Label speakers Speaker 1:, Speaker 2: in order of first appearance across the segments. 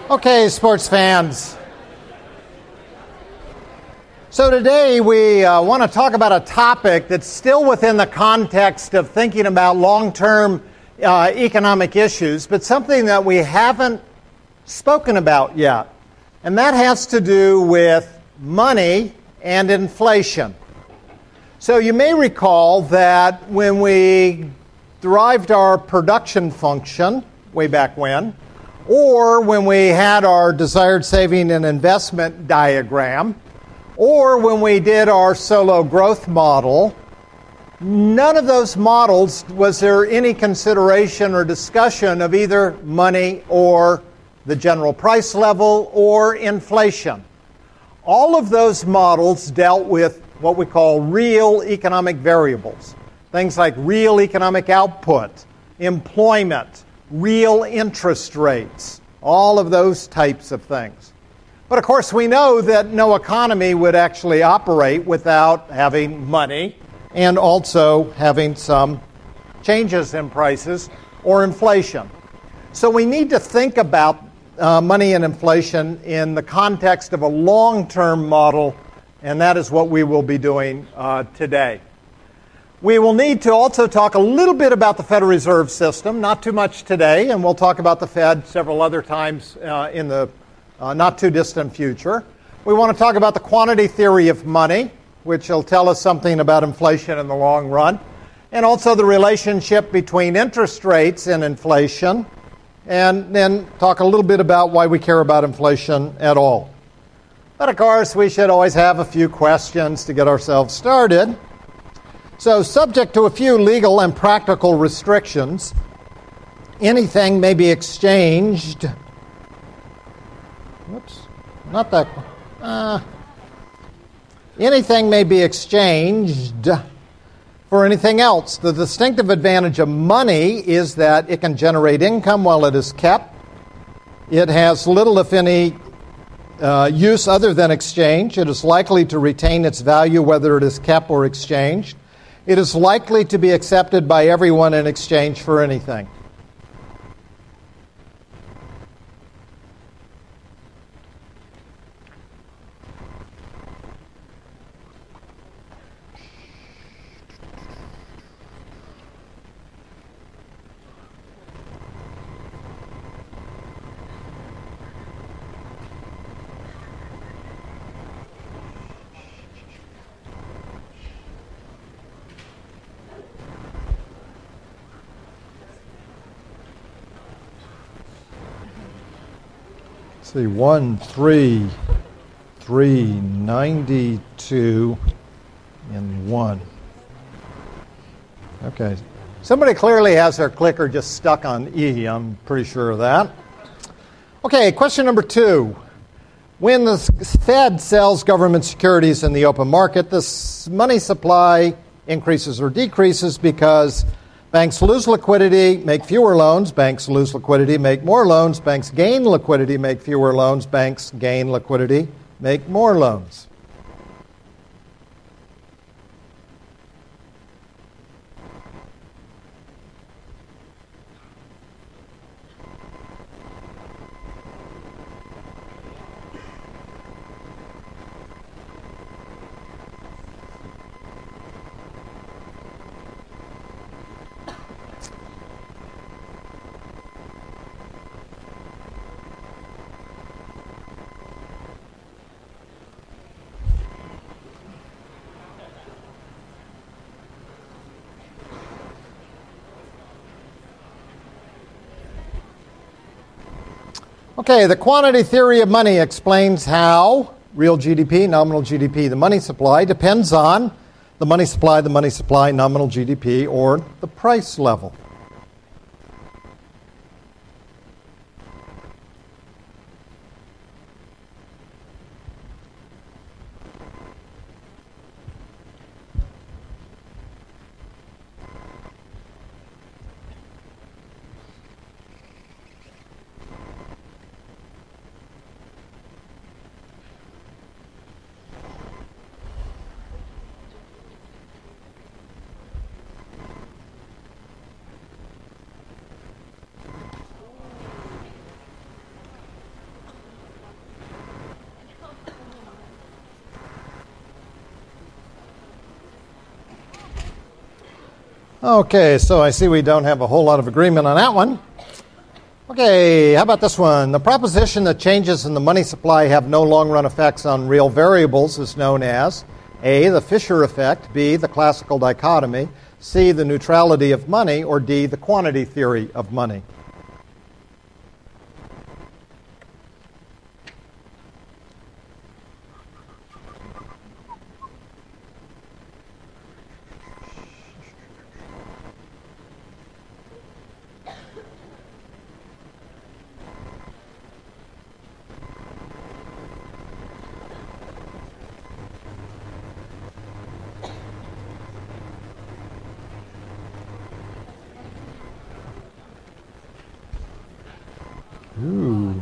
Speaker 1: Okay, sports fans. So today we want to talk about a topic that's still within the context of thinking about long-term economic issues, but something that we haven't spoken about yet. And that has to do with money and inflation. So you may recall that when we derived our production function way back when, or when we had our desired saving and investment diagram, or when we did our solo growth model, none of those models was there any consideration or discussion of either money or the general price level or inflation. All of those models dealt with what we call real economic variables. Things like real economic output, employment, real interest rates, all of those types of things. But of course we know that no economy would actually operate without having money and also having some changes in prices or inflation. So we need to think about money and inflation in the context of a long-term model, and that is what we will be doing today. We will need to also talk a little bit about the Federal Reserve System, not too much today, and we'll talk about the Fed several other times in the not too distant future. We want to talk about the quantity theory of money, which will tell us something about inflation in the long run, and also the relationship between interest rates and inflation, and then talk a little bit about why we care about inflation at all. But of course, we should always have a few questions to get ourselves started. So, subject to a few legal and practical restrictions, anything may be exchanged. Anything may be exchanged for anything else. The distinctive advantage of money is that it can generate income while it is kept. It has little, if any, use other than exchange. It is likely to retain its value whether it is kept or exchanged. It is likely to be accepted by everyone in exchange for anything. See, 13392 and 1. Okay. Somebody clearly has their clicker just stuck on E. I'm pretty sure of that. Okay, question number 2. When the Fed sells government securities in the open market, the money supply increases or decreases because banks lose liquidity, make fewer loans. Banks lose liquidity, make more loans. Banks gain liquidity, make fewer loans. Banks gain liquidity, make more loans. Okay, the quantity theory of money explains how real GDP, nominal GDP, the money supply, depends on the money supply, nominal GDP, or the price level. Okay, so I see we don't have a whole lot of agreement on that one. Okay, how about this one? The proposition that changes in the money supply have no long-run effects on real variables is known as A, the Fisher effect, B, the classical dichotomy, C, the neutrality of money, or D, the quantity theory of money. Ooh.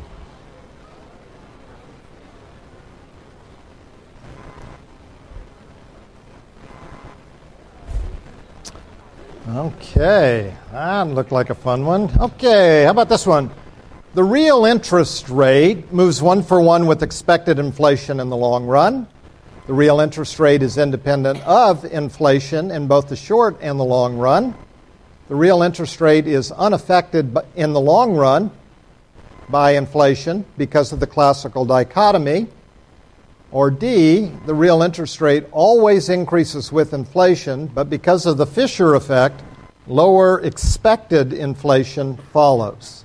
Speaker 1: Okay, that looked like a fun one. Okay, how about this one? The real interest rate moves one for one with expected inflation in the long run. The real interest rate is independent of inflation in both the short and the long run. The real interest rate is unaffected in the long run by inflation because of the classical dichotomy. Or D, the real interest rate always increases with inflation, but because of the Fisher effect, lower expected inflation follows.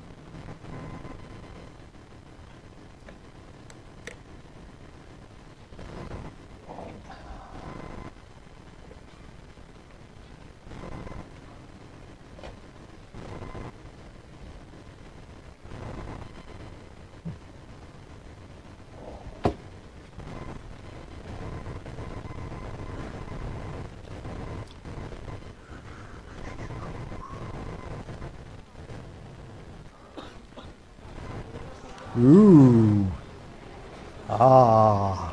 Speaker 1: Ooh. Ah.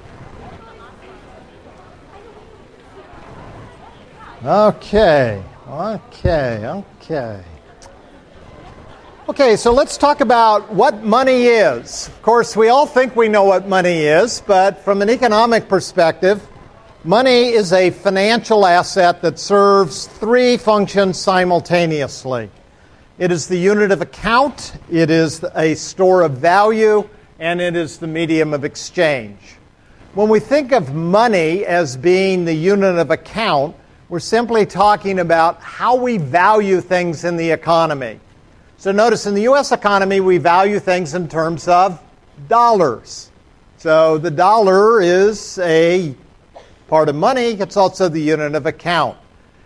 Speaker 1: Okay. Okay, so let's talk about what money is. Of course, we all think we know what money is, but from an economic perspective, money is a financial asset that serves three functions simultaneously. It is the unit of account, it is a store of value, and it is the medium of exchange. When we think of money as being the unit of account, we're simply talking about how we value things in the economy. So notice in the U.S. economy, we value things in terms of dollars. So the dollar is a part of money. It's also the unit of account.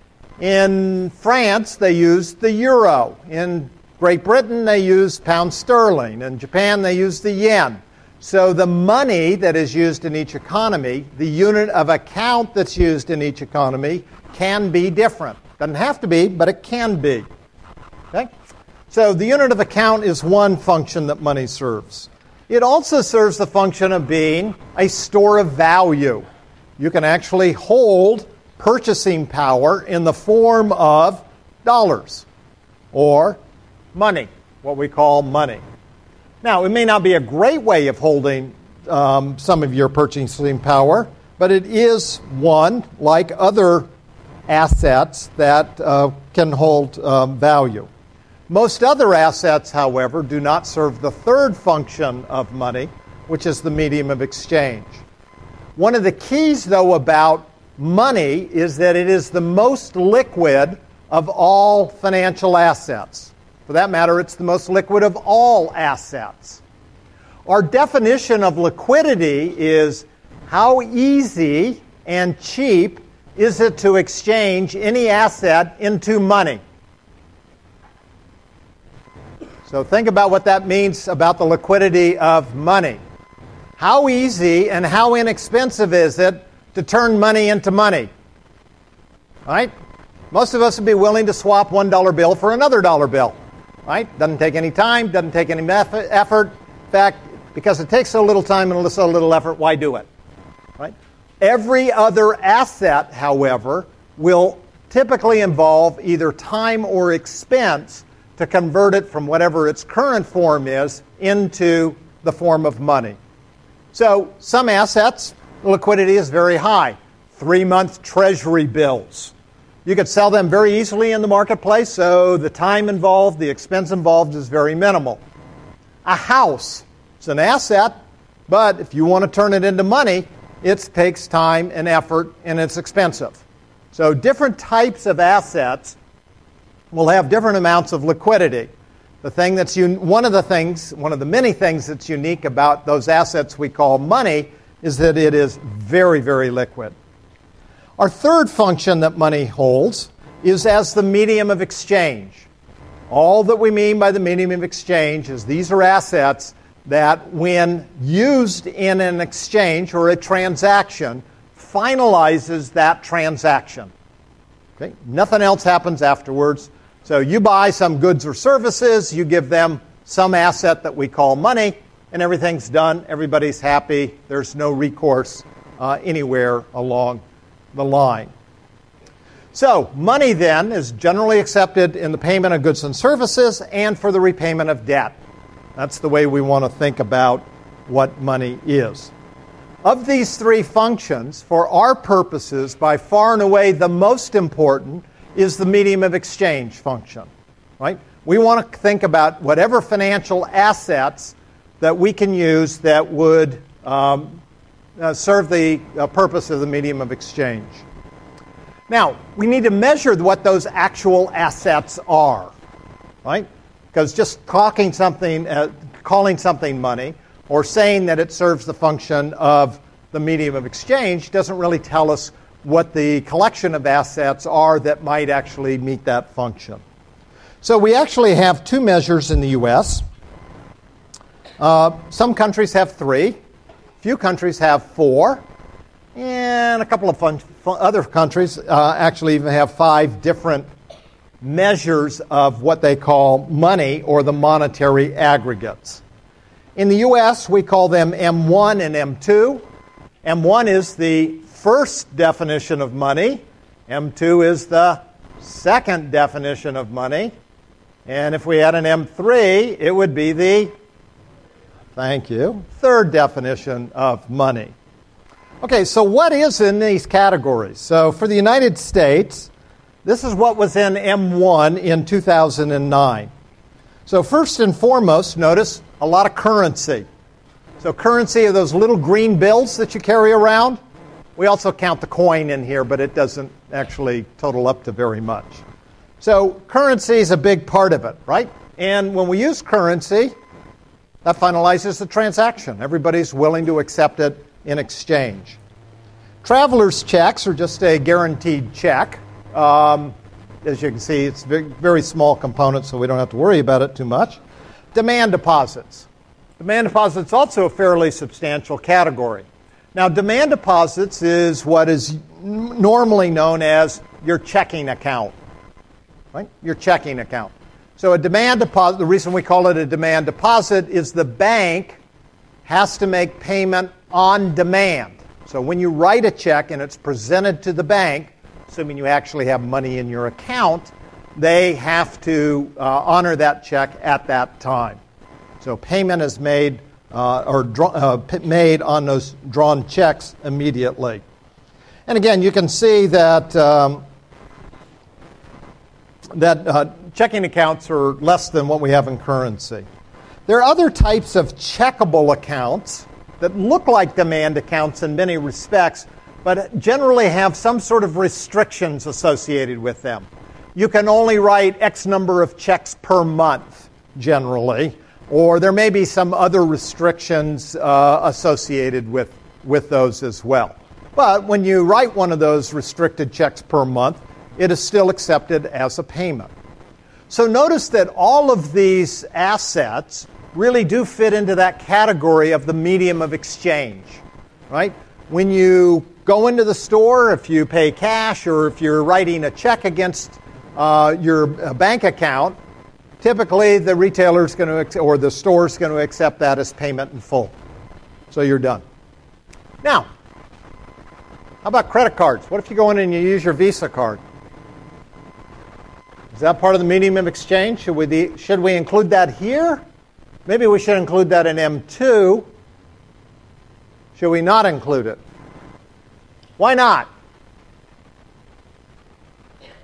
Speaker 1: In France, they use the euro. In Great Britain, they use pound sterling. In Japan, they use the yen. So the money that is used in each economy, the unit of account that's used in each economy, can be different. Doesn't have to be, but it can be. Okay? So the unit of account is one function that money serves. It also serves the function of being a store of value. You can actually hold purchasing power in the form of dollars or money, what we call money. Now, it may not be a great way of holding some of your purchasing power, but it is one, like other assets, that can hold value. Most other assets, however, do not serve the third function of money, which is the medium of exchange. One of the keys, though, about money is that it is the most liquid of all financial assets. For that matter, it's the most liquid of all assets. Our definition of liquidity is how easy and cheap is it to exchange any asset into money. So think about what that means about the liquidity of money. How easy and how inexpensive is it to turn money into money? Right? Most of us would be willing to swap $1 bill for another dollar bill. Right? Doesn't take any time, doesn't take any effort. In fact, because it takes so little time and so little effort, why do it? Right? Every other asset, however, will typically involve either time or expense to convert it from whatever its current form is into the form of money. So some assets, the liquidity is very high. 3-month treasury bills. You could sell them very easily in the marketplace, so the time involved, the expense involved is very minimal. A house, it's an asset, but if you want to turn it into money, it takes time and effort, and it's expensive. So different types of assets will have different amounts of liquidity. One of the many things that's unique about those assets we call money is that it is very, very liquid. Our third function that money holds is as the medium of exchange. All that we mean by the medium of exchange is these are assets that when used in an exchange or a transaction, finalizes that transaction. Okay? Nothing else happens afterwards. So you buy some goods or services, you give them some asset that we call money, and everything's done. Everybody's happy. There's no recourse anywhere along the line. So money then is generally accepted in the payment of goods and services and for the repayment of debt. That's the way we want to think about what money is. Of these three functions, for our purposes, by far and away the most important is the medium of exchange function. Right? We want to think about whatever financial assets that we can use that would serve the purpose of the medium of exchange. Now, we need to measure what those actual assets are, right? Because just calling something money or saying that it serves the function of the medium of exchange doesn't really tell us what the collection of assets are that might actually meet that function. So we actually have two measures in the U.S. Some countries have three. Few countries have four. And a couple of other countries actually even have 5 different measures of what they call money or the monetary aggregates. In the U.S., we call them M1 and M2. M1 is the first definition of money. M2 is the second definition of money. And if we had an M3, it would be the, third definition of money. Okay, so what is in these categories? So for the United States, this is what was in M1 in 2009. So first and foremost, notice a lot of currency. So currency are those little green bills that you carry around. We also count the coin in here, but it doesn't actually total up to very much. So currency is a big part of it, right? And when we use currency, that finalizes the transaction. Everybody's willing to accept it in exchange. Traveler's checks are just a guaranteed check. As you can see, it's a very small component, so we don't have to worry about it too much. Demand deposits. Demand deposits also a fairly substantial category. Now, demand deposits is what is normally known as your checking account. Right? Your checking account. So a demand deposit, the reason we call it a demand deposit is the bank has to make payment on demand. So when you write a check and it's presented to the bank, assuming you actually have money in your account, they have to honor that check at that time. So payment is made made on those drawn checks immediately. And again, you can see that checking accounts are less than what we have in currency. There are other types of checkable accounts that look like demand accounts in many respects, but generally have some sort of restrictions associated with them. You can only write X number of checks per month, generally, or there may be some other restrictions associated with those as well. But when you write one of those restricted checks per month, it is still accepted as a payment. So notice that all of these assets really do fit into that category of the medium of exchange, right? When you go into the store, if you pay cash or if you're writing a check against your bank account, typically the retailer's going to, or the store's going to accept that as payment in full. So you're done. Now, how about credit cards? What if you go in and you use your Visa card? Is that part of the medium of exchange? Should we include that here? Maybe we should include that in M2. Should we not include it? Why not?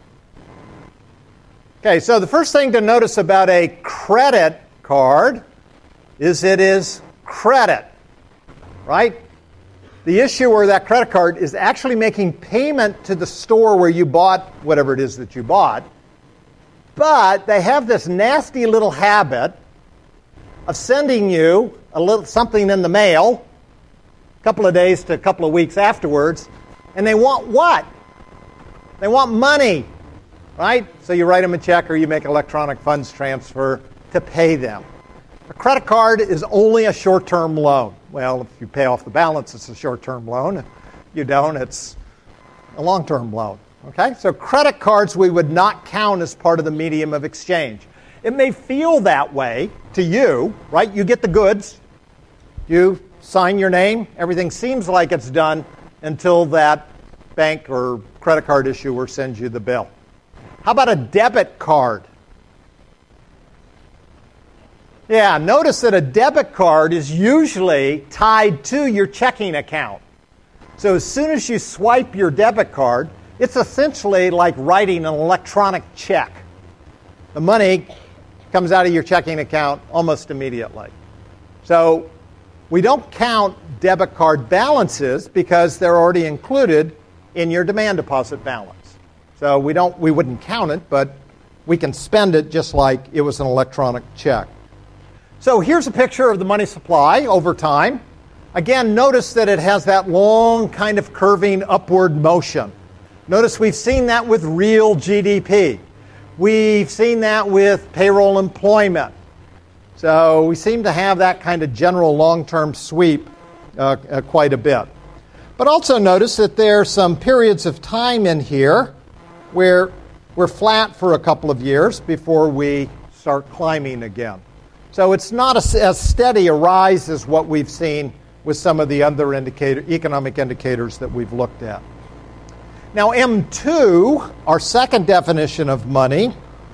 Speaker 1: Okay, so the first thing to notice about a credit card is it is credit, right? The issuer of that credit card is actually making payment to the store where you bought whatever it is that you bought, but they have this nasty little habit of sending you a little something in the mail a couple of days to a couple of weeks afterwards, and they want what? They want money, right? So you write them a check or you make an electronic funds transfer to pay them. A credit card is only a short-term loan. Well, if you pay off the balance, it's a short-term loan. If you don't, it's a long-term loan. Okay? So credit cards we would not count as part of the medium of exchange. It may feel that way to you, right? You get the goods, you sign your name, everything seems like it's done until that bank or credit card issuer sends you the bill. How about a debit card? Yeah, notice that a debit card is usually tied to your checking account. So as soon as you swipe your debit card, it's essentially like writing an electronic check. The money comes out of your checking account almost immediately. So we don't count debit card balances because they're already included in your demand deposit balance. So we wouldn't count it, but we can spend it just like it was an electronic check. So here's a picture of the money supply over time. Again, notice that it has that long kind of curving upward motion. Notice we've seen that with real GDP. We've seen that with payroll employment. So we seem to have that kind of general long-term sweep quite a bit. But also notice that there are some periods of time in here where we're flat for a couple of years before we start climbing again. So it's not as steady a rise as what we've seen with some of the other economic indicators that we've looked at. Now, M2, our second definition of money,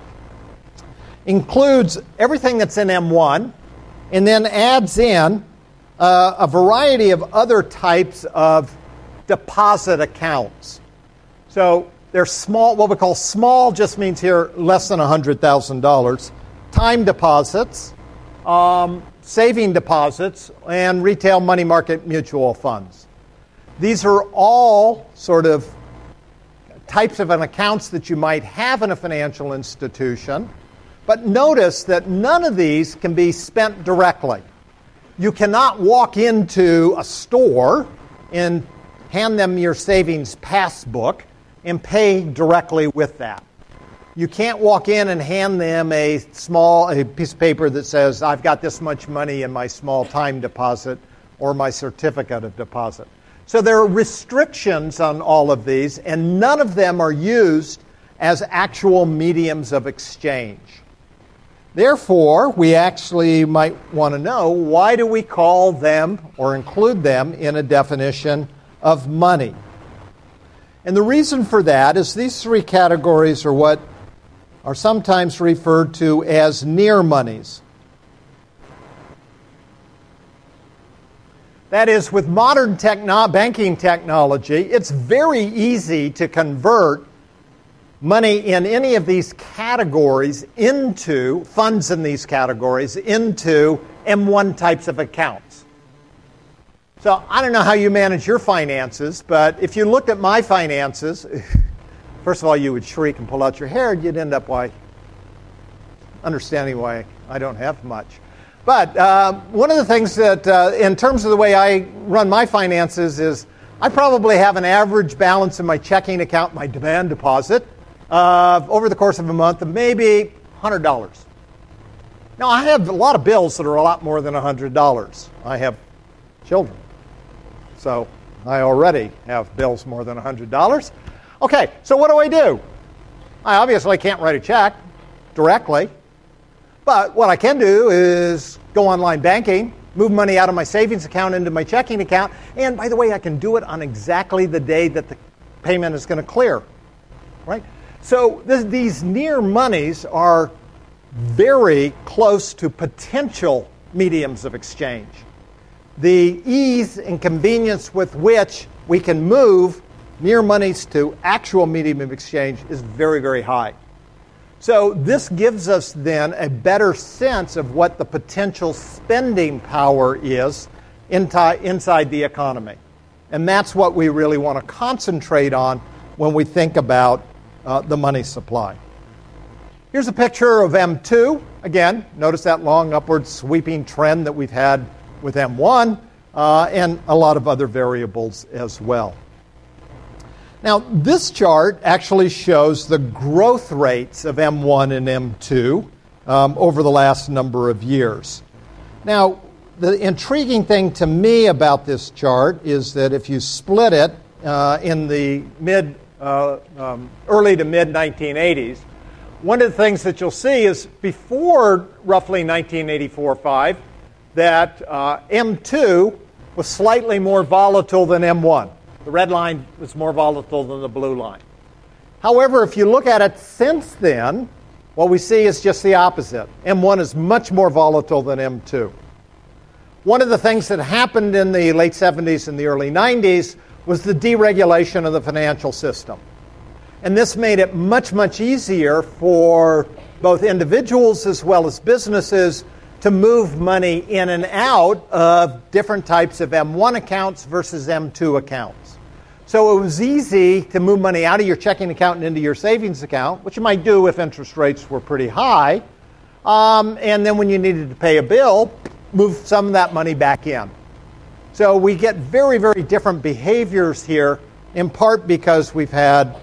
Speaker 1: includes everything that's in M1 and then adds in a variety of other types of deposit accounts. So they're small, what we call small just means here less than $100,000, time deposits, saving deposits, and retail money market mutual funds. These are all sort of types of accounts that you might have in a financial institution, but notice that none of these can be spent directly. You cannot walk into a store and hand them your savings passbook and pay directly with that. You can't walk in and hand them a piece of paper that says, I've got this much money in my small time deposit or my certificate of deposit. So there are restrictions on all of these, and none of them are used as actual mediums of exchange. Therefore, we actually might want to know, why do we call them or include them in a definition of money? And the reason for that is these three categories are what are sometimes referred to as near monies. That is, with modern banking technology, it's very easy to convert money in any of these categories into funds in these categories into M1 types of accounts. So I don't know how you manage your finances, but if you looked at my finances, first of all, you would shriek and pull out your hair, and you'd end up understanding why I don't have much. But one of the things that, in terms of the way I run my finances, is I probably have an average balance in my checking account, my demand deposit, over the course of a month of maybe $100. Now, I have a lot of bills that are a lot more than $100. I have children, so I already have bills more than $100. Okay, so what do? I obviously can't write a check directly, but what I can do is go online banking, move money out of my savings account into my checking account, and by the way, I can do it on exactly the day that the payment is going to clear, right? So these near monies are very close to potential mediums of exchange. The ease and convenience with which we can move near monies to actual medium of exchange is very, very high. So this gives us then a better sense of what the potential spending power is inside the economy. And that's what we really want to concentrate on when we think about the money supply. Here's a picture of M2. Again, notice that long upward sweeping trend that we've had with M1 and a lot of other variables as well. Now, this chart actually shows the growth rates of M1 and M2 over the last number of years. Now, the intriguing thing to me about this chart is that if you split it in the early to mid 1980s, one of the things that you'll see is before roughly 1984-5 that M2 was slightly more volatile than M1. The red line was more volatile than the blue line. However, if you look at it since then, what we see is just the opposite. M1 is much more volatile than M2. One of the things that happened in the late 70s and the early 90s was the deregulation of the financial system. And this made it much, much easier for both individuals as well as businesses to move money in and out of different types of M1 accounts versus M2 accounts. So it was easy to move money out of your checking account and into your savings account, which you might do if interest rates were pretty high. And then when you needed to pay a bill, move some of that money back in. So we get very, very different behaviors here, in part because we've had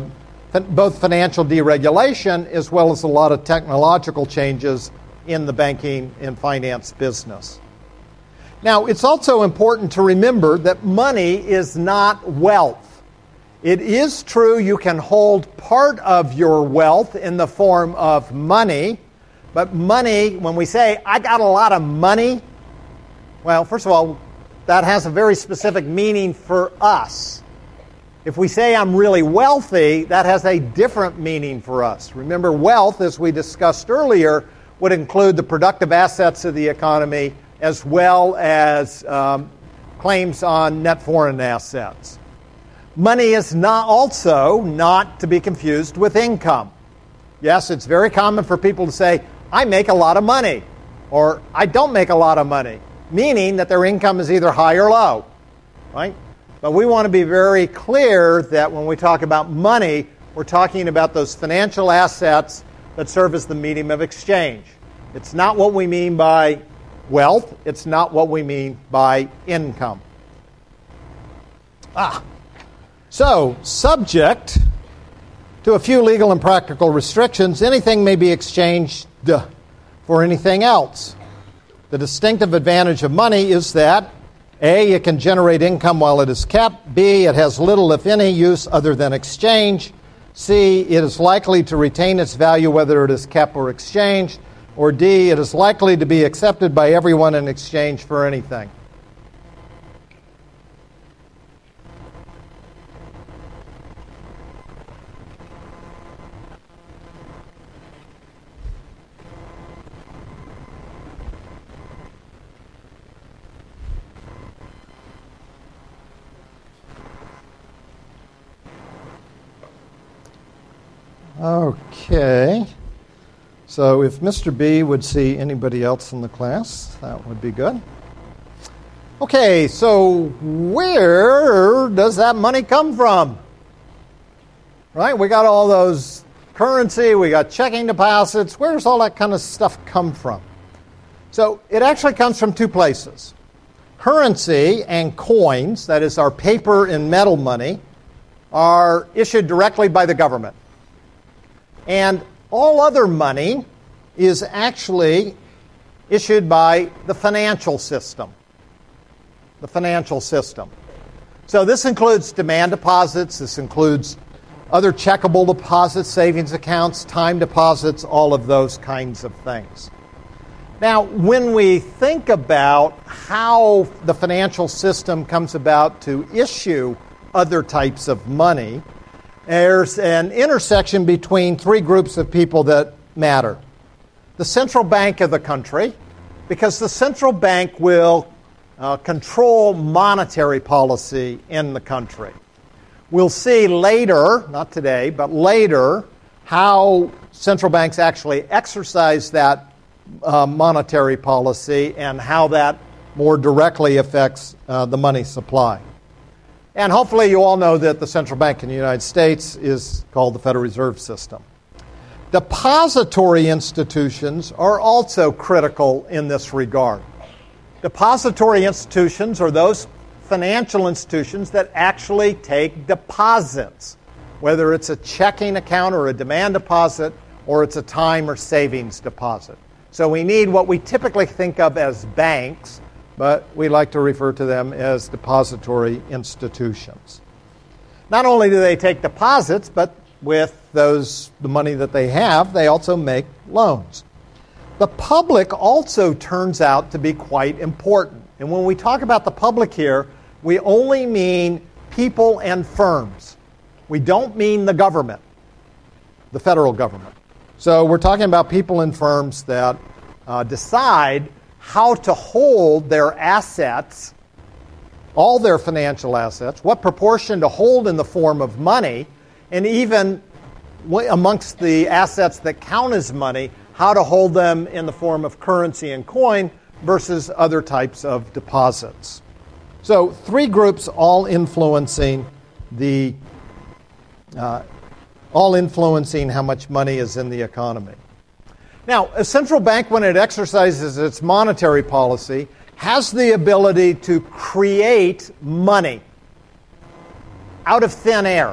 Speaker 1: both financial deregulation as well as a lot of technological changes in the banking and finance business. Now, it's also important to remember that money is not wealth. It is true you can hold part of your wealth in the form of money, but money, when we say, I got a lot of money, well, first of all, that has a very specific meaning for us. If we say I'm really wealthy, that has a different meaning for us. Remember, wealth, as we discussed earlier, would include the productive assets of the economy as well as claims on net foreign assets. Money is not to be confused with income. Yes, it's very common for people to say, I make a lot of money, or I don't make a lot of money, meaning that their income is either high or low, right? But we want to be very clear that when we talk about money, we're talking about those financial assets that serve as the medium of exchange. It's not what we mean by wealth. It's not what we mean by income. So, subject to a few legal and practical restrictions, anything may be exchanged for anything else. The distinctive advantage of money is that A, it can generate income while it is kept. B, it has little, if any, use other than exchange. C, it is likely to retain its value whether it is kept or exchanged. Or D, it is likely to be accepted by everyone in exchange for anything. Okay. So if Mr. B would see anybody else in the class, that would be good. Okay, so where does that money come from? Right? We got all those currency, we got checking deposits. Where does all that kind of stuff come from? So it actually comes from two places. Currency and coins, that is our paper and metal money, are issued directly by the government. And all other money is actually issued by the financial system. The financial system. So this includes demand deposits, this includes other checkable deposits, savings accounts, time deposits, all of those kinds of things. Now, when we think about how the financial system comes about to issue other types of money, there's an intersection between three groups of people that matter. The central bank of the country, because the central bank will control monetary policy in the country. We'll see later, not today, but later, how central banks actually exercise that monetary policy and how that more directly affects the money supply. And hopefully you all know that the central bank in the United States is called the Federal Reserve System. Depository institutions are also critical in this regard. Depository institutions are those financial institutions that actually take deposits, whether it's a checking account or a demand deposit or it's a time or savings deposit. So we need what we typically think of as banks, but we like to refer to them as depository institutions. Not only do they take deposits, but with the money that they have, they also make loans. The public also turns out to be quite important. And when we talk about the public here, we only mean people and firms. We don't mean the government, the federal government. So we're talking about people and firms that decide how to hold their assets, all their financial assets, what proportion to hold in the form of money, and even amongst the assets that count as money, how to hold them in the form of currency and coin versus other types of deposits. So three groups all influencing how much money is in the economy. Now, a central bank, when it exercises its monetary policy, has the ability to create money out of thin air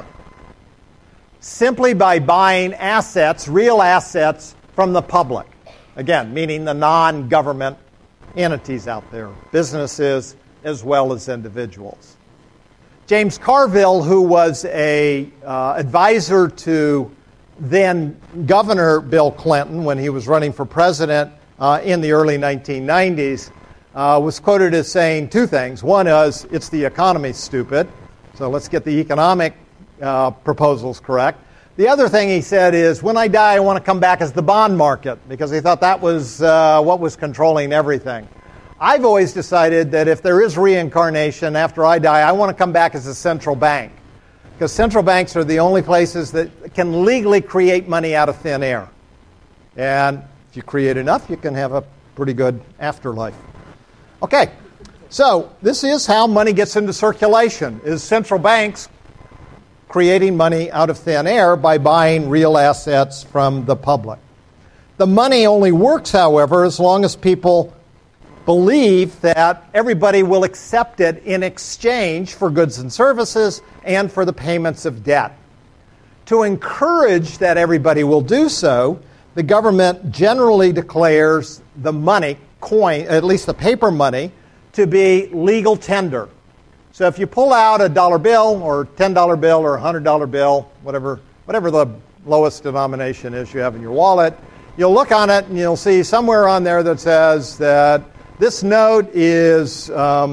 Speaker 1: simply by buying assets, real assets, from the public. Again, meaning the non-government entities out there, businesses as well as individuals. James Carville, who was an advisor to then Governor Bill Clinton when he was running for president in the early 1990s, was quoted as saying two things. One is, it's the economy, stupid, so let's get the economic proposals correct. The other thing he said is, when I die, I want to come back as the bond market, because he thought that was what was controlling everything. I've always decided that if there is reincarnation after I die, I want to come back as a central bank, because central banks are the only places that can legally create money out of thin air. And if you create enough, you can have a pretty good afterlife. Okay, so this is how money gets into circulation, is central banks creating money out of thin air by buying real assets from the public. The money only works, however, as long as people believe that everybody will accept it in exchange for goods and services and for the payments of debt. To encourage that everybody will do so, the government generally declares the money, coin, at least the paper money, to be legal tender. So if you pull out a dollar bill or $10 bill or $100 bill, whatever the lowest denomination is you have in your wallet, you'll look on it and you'll see somewhere on there that says that this note is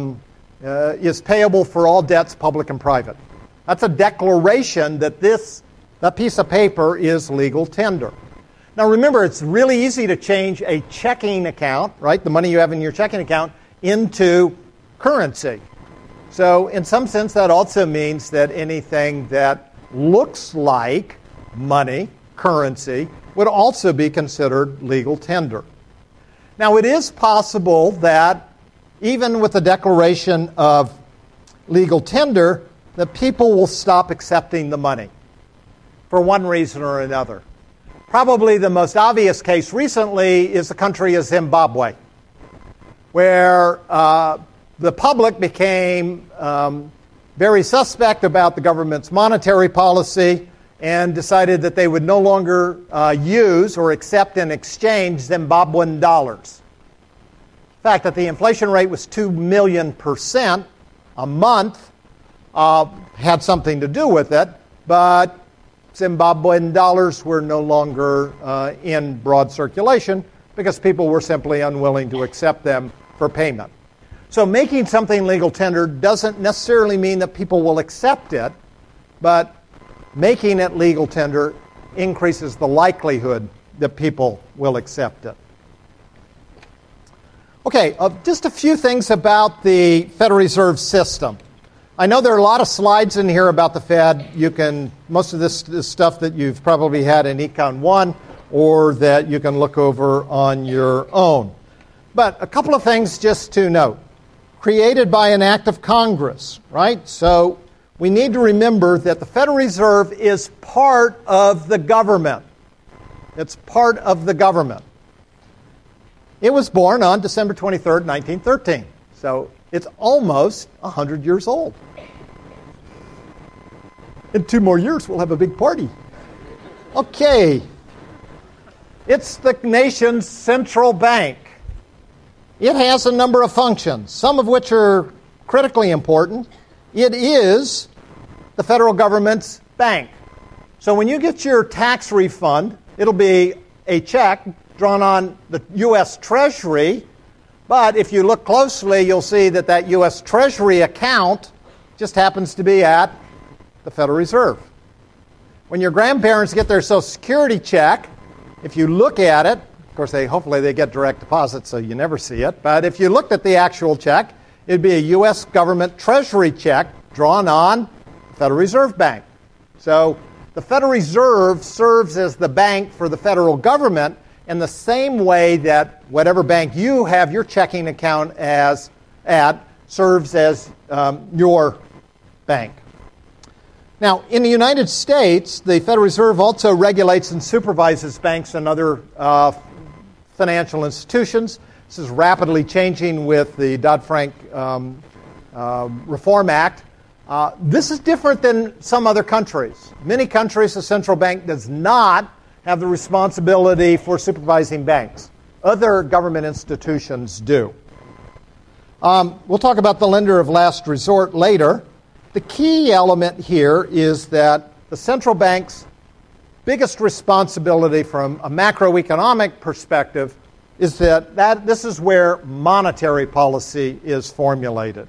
Speaker 1: payable for all debts, public and private. That's a declaration that that piece of paper is legal tender. Now remember, it's really easy to change a checking account, right, the money you have in your checking account, into currency. So in some sense, that also means that anything that looks like money, currency, would also be considered legal tender. Now, it is possible that even with the declaration of legal tender, that people will stop accepting the money for one reason or another. Probably the most obvious case recently is the country of Zimbabwe, where the public became very suspect about the government's monetary policy and decided that they would no longer use or accept in exchange Zimbabwean dollars. The fact that the inflation rate was 2 million% a month had something to do with it, but Zimbabwean dollars were no longer in broad circulation because people were simply unwilling to accept them for payment. So making something legal tender doesn't necessarily mean that people will accept it, but making it legal tender increases the likelihood that people will accept it. Okay, just a few things about the Federal Reserve System. I know there are a lot of slides in here about the Fed. Most of this is stuff that you've probably had in Econ 1 or that you can look over on your own. But a couple of things just to note. Created by an act of Congress, right? So we need to remember that the Federal Reserve is part of the government. It's part of the government. It was born on December 23rd, 1913. So it's almost 100 years old. In 2 more years, we'll have a big party. Okay. It's the nation's central bank. It has a number of functions, some of which are critically important. It is the federal government's bank. So when you get your tax refund, it'll be a check drawn on the U.S. Treasury. But if you look closely, you'll see that that U.S. Treasury account just happens to be at the Federal Reserve. When your grandparents get their Social Security check, if you look at it, of course, hopefully they get direct deposit, so you never see it. But if you looked at the actual check, it'd be a U.S. government Treasury check drawn on the Federal Reserve Bank. So the Federal Reserve serves as the bank for the federal government in the same way that whatever bank you have your checking account at serves as your bank. Now, in the United States, the Federal Reserve also regulates and supervises banks and other financial institutions. This is rapidly changing with the Dodd-Frank Reform Act. This is different than some other countries. Many countries, the central bank does not have the responsibility for supervising banks. Other government institutions do. We'll talk about the lender of last resort later. The key element here is that the central bank's biggest responsibility from a macroeconomic perspective is that this is where monetary policy is formulated.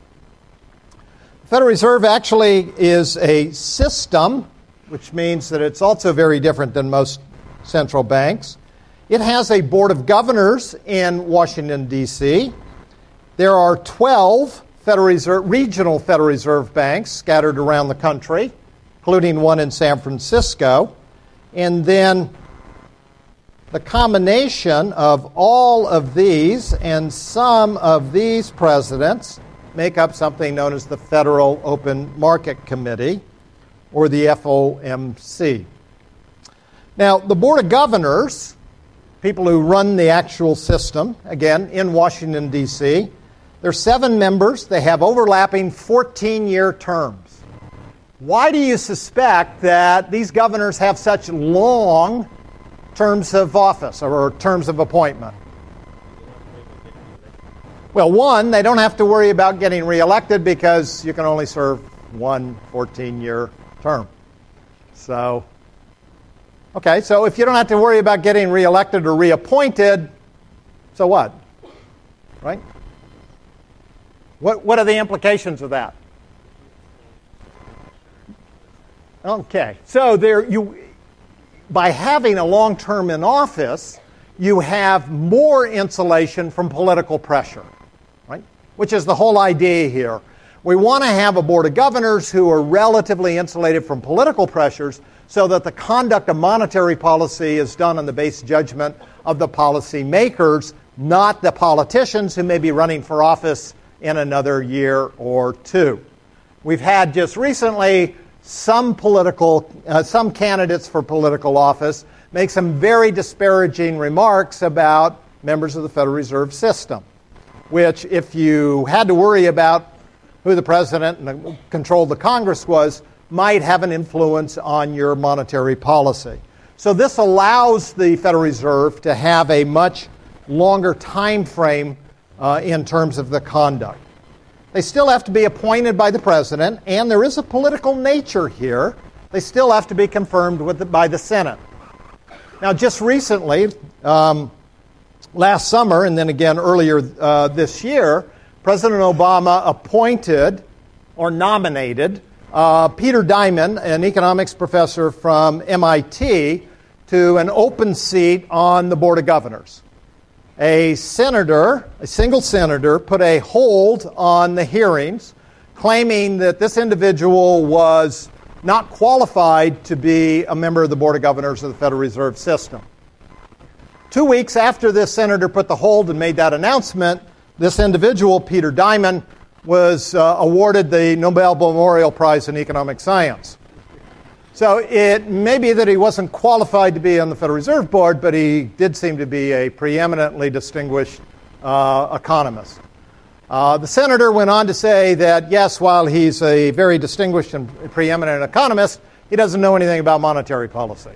Speaker 1: The Federal Reserve actually is a system, which means that it's also very different than most central banks. It has a board of governors in Washington, D.C. There are 12 regional Federal Reserve banks scattered around the country, including one in San Francisco. And then the combination of all of these and some of these presidents make up something known as the Federal Open Market Committee, or the FOMC. Now, the Board of Governors, people who run the actual system, again, in Washington, D.C., there are 7 members. They have overlapping 14-year terms. Why do you suspect that these governors have such long terms of office or terms of appointment? Well, one, they don't have to worry about getting reelected because you can only serve one 14-year term. So if you don't have to worry about getting reelected or reappointed, so what? Right? What are the implications of that? Okay, so by having a long term in office, you have more insulation from political pressure, right? Which is the whole idea here. We want to have a board of governors who are relatively insulated from political pressures so that the conduct of monetary policy is done on the base judgment of the policy makers, not the politicians who may be running for office in another year or two. We've had just recently some candidates for political office make some very disparaging remarks about members of the Federal Reserve System, which if you had to worry about who the president and control of the Congress was, might have an influence on your monetary policy. So this allows the Federal Reserve to have a much longer time frame in terms of the conduct. They still have to be appointed by the president, and there is a political nature here. They still have to be confirmed by the Senate. Now, just recently, last summer, and then again earlier this year, President Obama appointed or nominated Peter Diamond, an economics professor from MIT, to an open seat on the Board of Governors. A single senator, put a hold on the hearings, claiming that this individual was not qualified to be a member of the Board of Governors of the Federal Reserve System. 2 weeks after this senator put the hold and made that announcement, this individual, Peter Diamond, was awarded the Nobel Memorial Prize in Economic Science. So it may be that he wasn't qualified to be on the Federal Reserve Board, but he did seem to be a preeminently distinguished economist. The senator went on to say that, yes, while he's a very distinguished and preeminent economist, he doesn't know anything about monetary policy.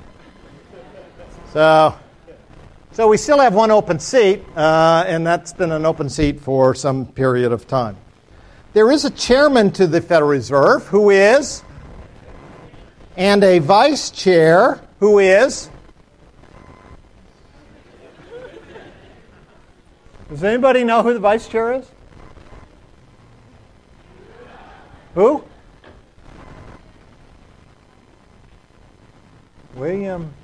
Speaker 1: So we still have one open seat, and that's been an open seat for some period of time. There is a chairman to the Federal Reserve who is, and a vice chair who is. Does anybody know who the vice chair is? Who? William.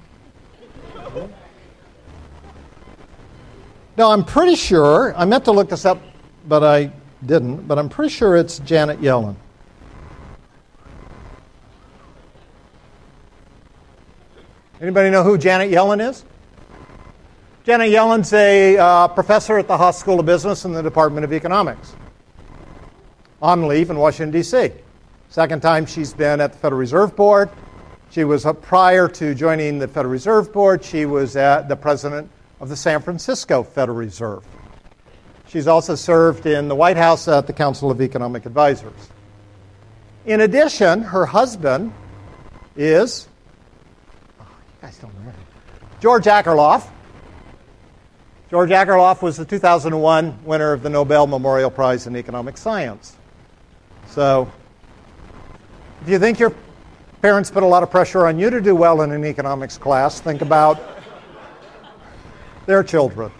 Speaker 1: No, I'm pretty sure, I meant to look this up, but I didn't, but I'm pretty sure it's Janet Yellen. Anybody know who Janet Yellen is? Janet Yellen's a professor at the Haas School of Business in the Department of Economics. On leave in Washington, D.C. Second time she's been at the Federal Reserve Board. She was, prior to joining the Federal Reserve Board, she was the president of the San Francisco Federal Reserve. She's also served in the White House at the Council of Economic Advisors. In addition, her husband is George Akerlof. George Akerlof was the 2001 winner of the Nobel Memorial Prize in Economic Science. So, if you think your parents put a lot of pressure on you to do well in an economics class, think about their children.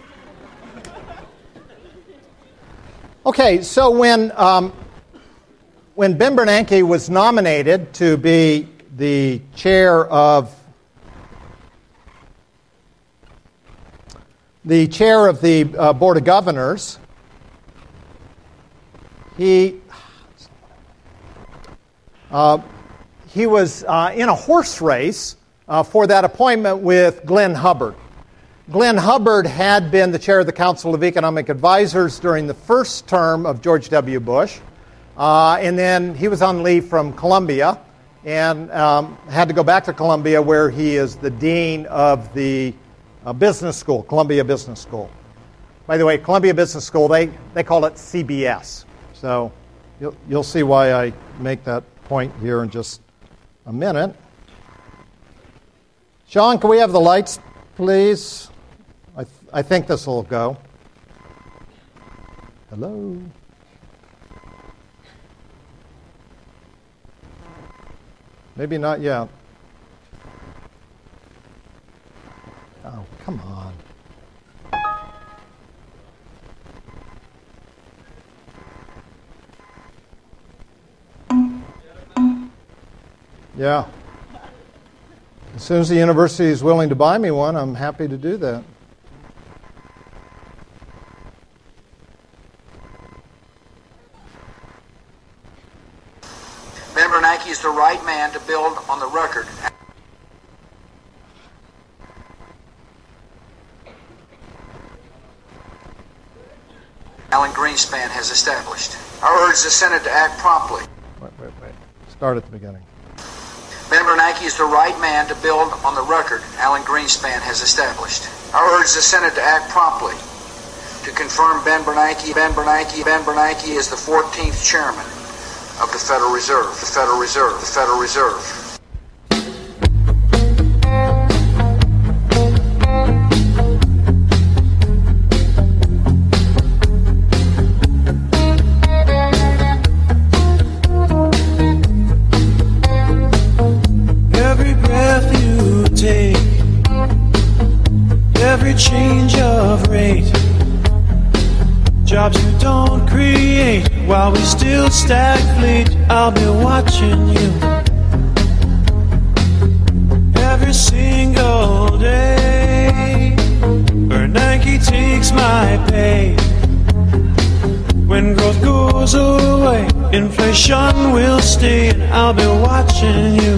Speaker 1: Okay, so when Ben Bernanke was nominated to be the chair of the Board of Governors, he was in a horse race for that appointment with Glenn Hubbard. Glenn Hubbard had been the chair of the Council of Economic Advisors during the first term of George W. Bush, and then he was on leave from Columbia and had to go back to Columbia, where he is the dean of the business school, Columbia Business School. By the way, Columbia Business School, they call it CBS. So you'll see why I make that point here in just a minute. Sean, can we have the lights, please? I think this will go. Hello? Maybe not yet. Oh, come on. Yeah. As soon as the university is willing to buy me one, I'm happy to do that.
Speaker 2: Ben Bernanke is the right man to build on the record Alan Greenspan has established. I urge the Senate to act promptly.
Speaker 1: Wait. Start at the beginning.
Speaker 2: Ben Bernanke is the right man to build on the record Alan Greenspan has established. I urge the Senate to act promptly to confirm Ben Bernanke is the 14th chairman of the Federal Reserve. The Federal Reserve. The Federal Reserve.
Speaker 3: Every change of rate, jobs you don't create, while we still stagflate, I'll be watching you every single day. Bernanke takes my pay when growth goes away. Inflation will stay and I'll be watching you.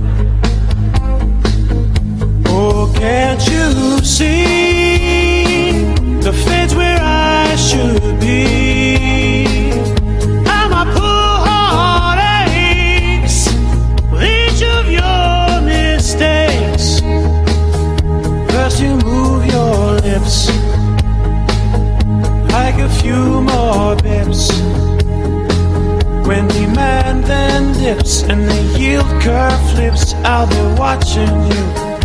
Speaker 3: Oh, can't you see the Fed's where I should be? How my poor heart aches with each of your mistakes. First you move your lips like a few more bips. When demand then dips and the yield curve flips, I'll be watching you.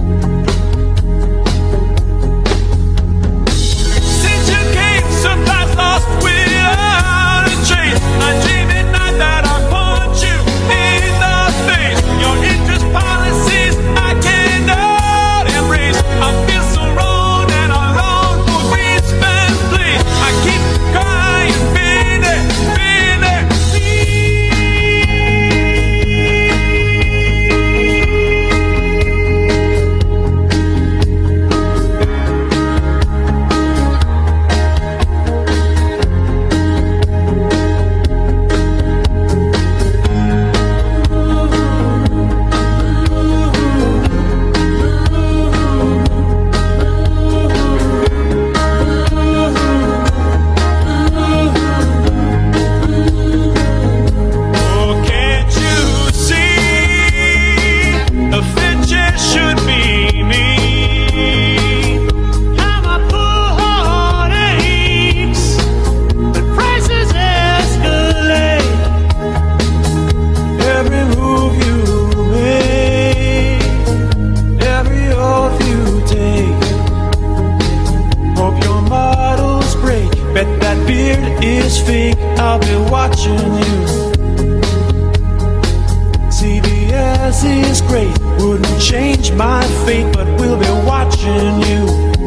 Speaker 3: Since you came, sometimes lost without a trace. I dream at night that I punch you in the face. Your interest policies I cannot embrace. I feel so wrong and alone for Greenspan, please. I keep crying, Benny, Benny. I'll be watching you. CBS is great, wouldn't change my fate, but we'll be watching you.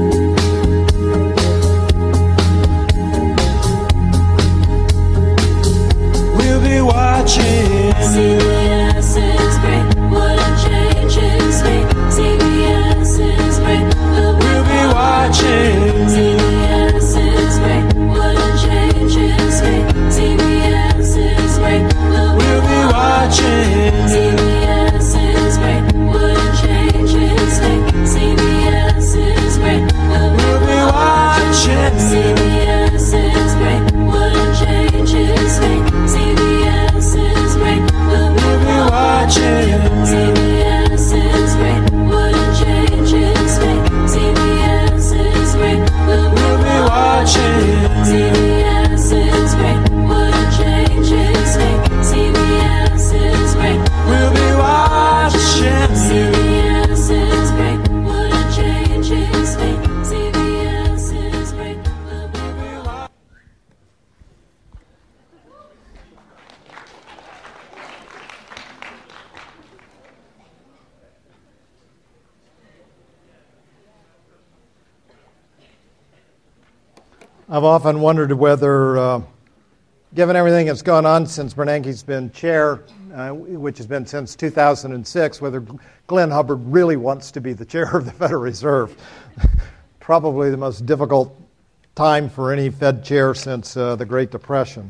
Speaker 3: We'll be watching you.
Speaker 4: CBS is great, wouldn't change his fate. CBS is great, we'll be watching you. CBS is great, wouldn't change his fate. CBS is great, we'll be watching. CBS is great, wouldn't change his fate. CBS is great, we'll be watching. CBS is great, wouldn't change his fate. CBS is great, we'll be watching. CBS is great, wouldn't change his fate. CBS is great, we'll be watching. CBS is great, wouldn't change his fate. CBS is great, we'll be watching. CBS is great, wouldn't change his fate. CBS is great, we'll be watching.
Speaker 1: I've often wondered whether, given everything that's gone on since Bernanke's been chair, which has been since 2006, whether Glenn Hubbard really wants to be the chair of the Federal Reserve. Probably the most difficult time for any Fed chair since the Great Depression.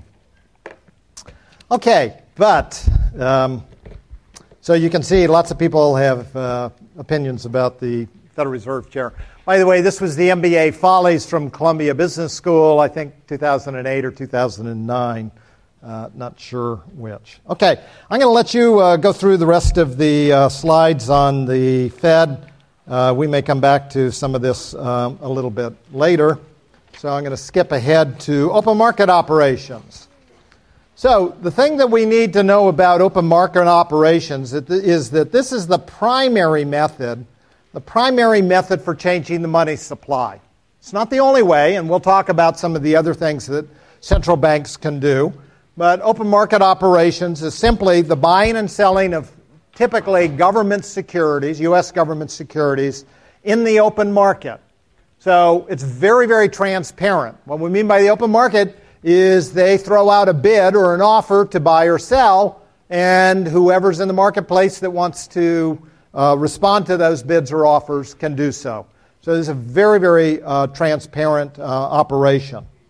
Speaker 1: Okay, but so you can see lots of people have opinions about the Federal Reserve chair. By the way, this was the MBA Follies from Columbia Business School, I think 2008 or 2009. Not sure which. Okay, I'm going to let you go through the rest of the slides on the Fed. We may come back to some of this a little bit later. So I'm going to skip ahead to open market operations. So the thing that we need to know about open market operations is that this is the primary method for changing the money supply. It's not the only way, and we'll talk about some of the other things that central banks can do. But open market operations is simply the buying and selling of typically government securities, U.S. government securities, in the open market. So it's very, very transparent. What we mean by the open market is they throw out a bid or an offer to buy or sell, and whoever's in the marketplace that wants to respond to those bids or offers can do so. So this is a very, very transparent operation.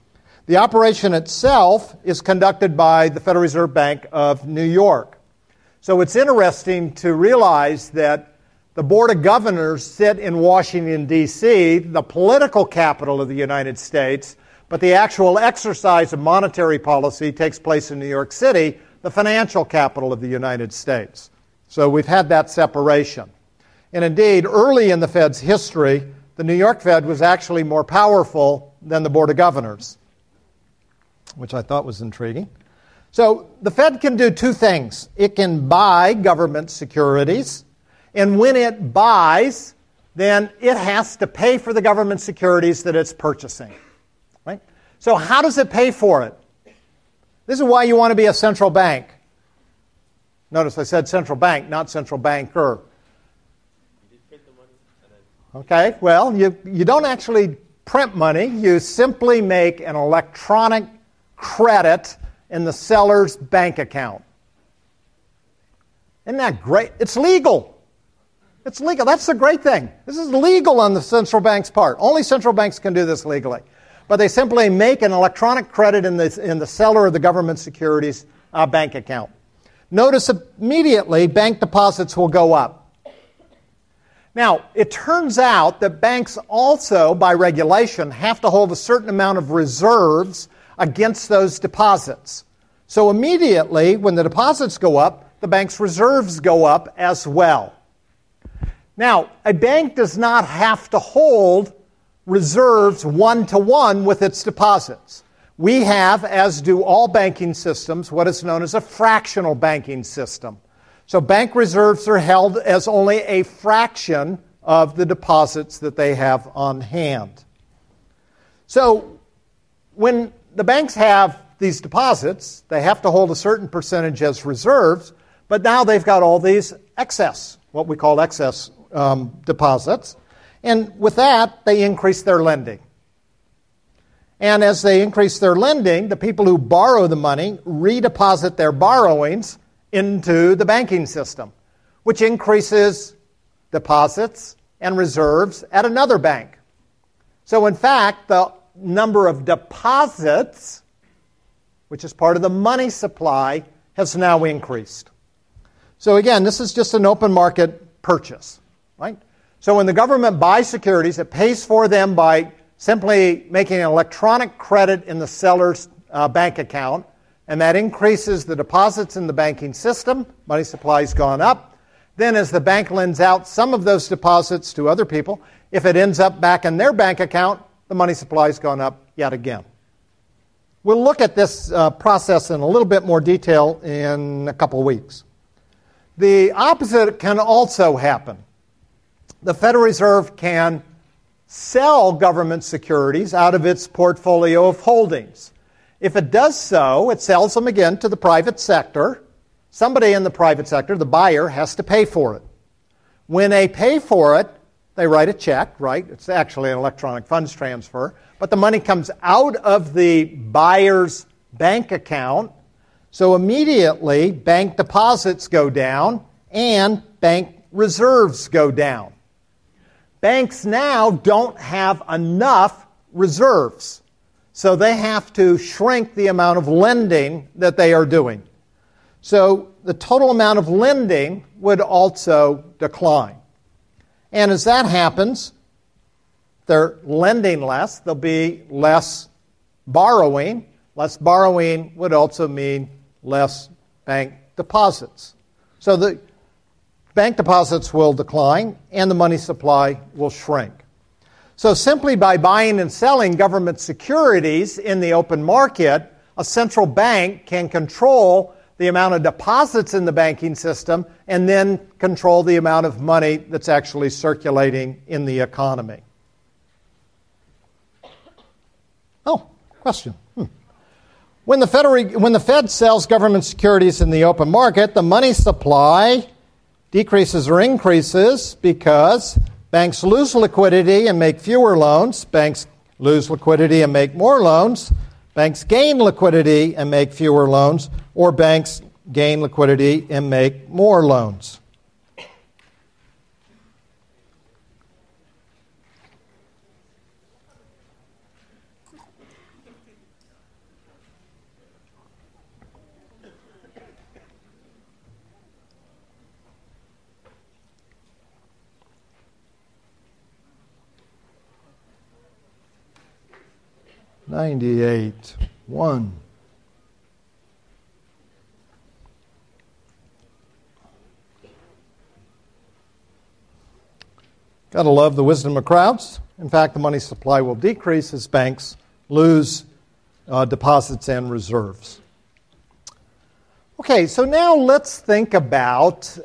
Speaker 1: The operation itself is conducted by the Federal Reserve Bank of New York. So it's interesting to realize that the Board of Governors sit in Washington, D.C., the political capital of the United States, but the actual exercise of monetary policy takes place in New York City, the financial capital of the United States. So we've had that separation. And indeed, early in the Fed's history, the New York Fed was actually more powerful than the Board of Governors, which I thought was intriguing. So the Fed can do two things. It can buy government securities, and when it buys, then it has to pay for the government securities that it's purchasing. Right? So how does it pay for it? This is why you want to be a central bank. Notice I said central bank, not central banker. Okay, well, you don't actually print money. You simply make an electronic credit in the seller's bank account. Isn't that great? It's legal. It's legal. That's the great thing. This is legal on the central bank's part. Only central banks can do this legally. But they simply make an electronic credit in the seller of the government securities bank account. Notice immediately bank deposits will go up. Now, it turns out that banks also, by regulation, have to hold a certain amount of reserves against those deposits. So immediately, when the deposits go up, the bank's reserves go up as well. Now, a bank does not have to hold reserves one-to-one with its deposits. We have, as do all banking systems, what is known as a fractional banking system. So bank reserves are held as only a fraction of the deposits that they have on hand. So when the banks have these deposits, they have to hold a certain percentage as reserves, but now they've got all these excess, what we call excess deposits. And with that, they increase their lending. And as they increase their lending, the people who borrow the money redeposit their borrowings into the banking system, which increases deposits and reserves at another bank. So in fact, the number of deposits, which is part of the money supply, has now increased. So again, this is just an open market purchase, right? So when the government buys securities, it pays for them by simply making an electronic credit in the seller's bank account, and that increases the deposits in the banking system. Money supply's gone up. Then as the bank lends out some of those deposits to other people, if it ends up back in their bank account, the money supply's gone up yet again. We'll look at this process in a little bit more detail in a couple of weeks. The opposite can also happen. The Federal Reserve can sell government securities out of its portfolio of holdings. If it does so, it sells them again to the private sector. Somebody in the private sector, the buyer, has to pay for it. When they pay for it, they write a check, right? It's actually an electronic funds transfer. But the money comes out of the buyer's bank account. So immediately, bank deposits go down and bank reserves go down. Banks now don't have enough reserves. So they have to shrink the amount of lending that they are doing. So the total amount of lending would also decline. And as that happens, they're lending less, there'll be less borrowing. Less borrowing would also mean less bank deposits. So the bank deposits will decline and the money supply will shrink. So simply by buying and selling government securities in the open market, a central bank can control the amount of deposits in the banking system and then control the amount of money that's actually circulating in the economy. Oh, question. When the Fed sells government securities in the open market, the money supply decreases or increases because banks lose liquidity and make fewer loans. Banks lose liquidity and make more loans. Banks gain liquidity and make fewer loans. Or banks gain liquidity and make more loans. 98, 1. Gotta love the wisdom of crowds. In fact, the money supply will decrease as banks lose deposits and reserves. Okay, so now let's think about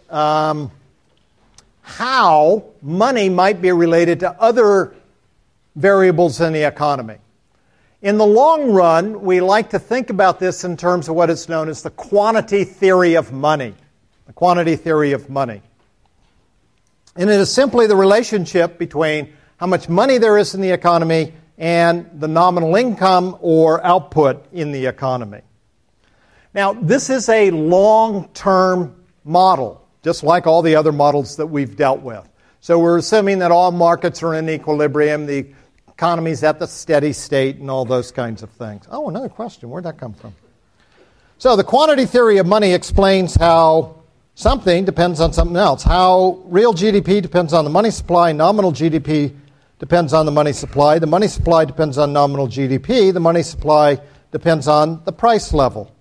Speaker 1: how money might be related to other variables in the economy. In the long run, we like to think about this in terms of what is known as the quantity theory of money. The quantity theory of money. And it is simply the relationship between how much money there is in the economy and the nominal income or output in the economy. Now, this is a long-term model, just like all the other models that we've dealt with. So we're assuming that all markets are in equilibrium, the economy's at the steady state, and all those kinds of things. Oh, another question. Where'd that come from? So the quantity theory of money explains how something depends on something else. How real GDP depends on the money supply, nominal GDP depends on the money supply depends on nominal GDP, the money supply depends on the price level.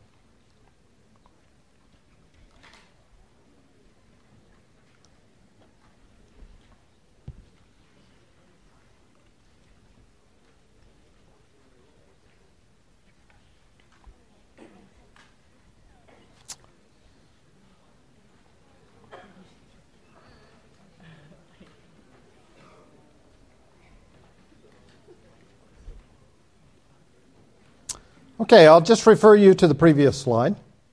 Speaker 1: Okay, I'll just refer you to the previous slide.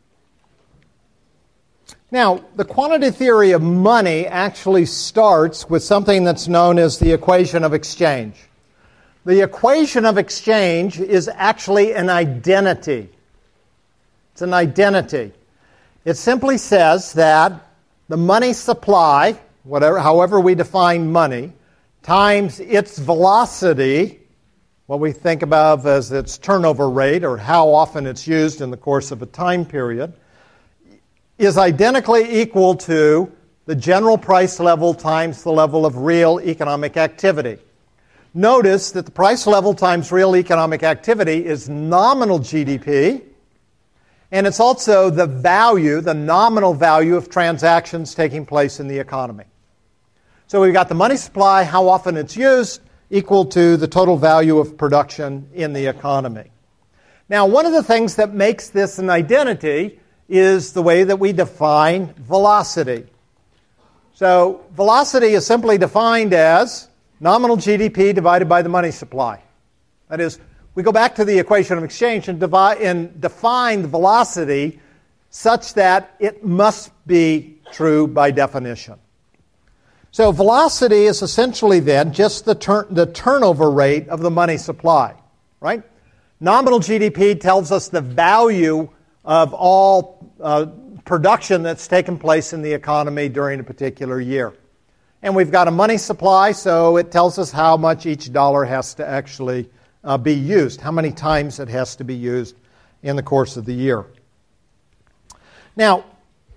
Speaker 1: Now, the quantity theory of money actually starts with something that's known as the equation of exchange. The equation of exchange is actually an identity. It's an identity. It simply says that the money supply, however we define money, times its velocity, what we think of as its turnover rate, or how often it's used in the course of a time period, is identically equal to the general price level times the level of real economic activity. Notice that the price level times real economic activity is nominal GDP, and it's also the value, the nominal value of transactions taking place in the economy. So we've got the money supply, how often it's used, equal to the total value of production in the economy. Now, one of the things that makes this an identity is the way that we define velocity. So, velocity is simply defined as nominal GDP divided by the money supply. That is, we go back to the equation of exchange and define the velocity such that it must be true by definition. So velocity is essentially then just the turnover rate of the money supply, right? Nominal GDP tells us the value of all production that's taken place in the economy during a particular year. And we've got a money supply, so it tells us how much each dollar has to actually be used, how many times it has to be used in the course of the year. Now,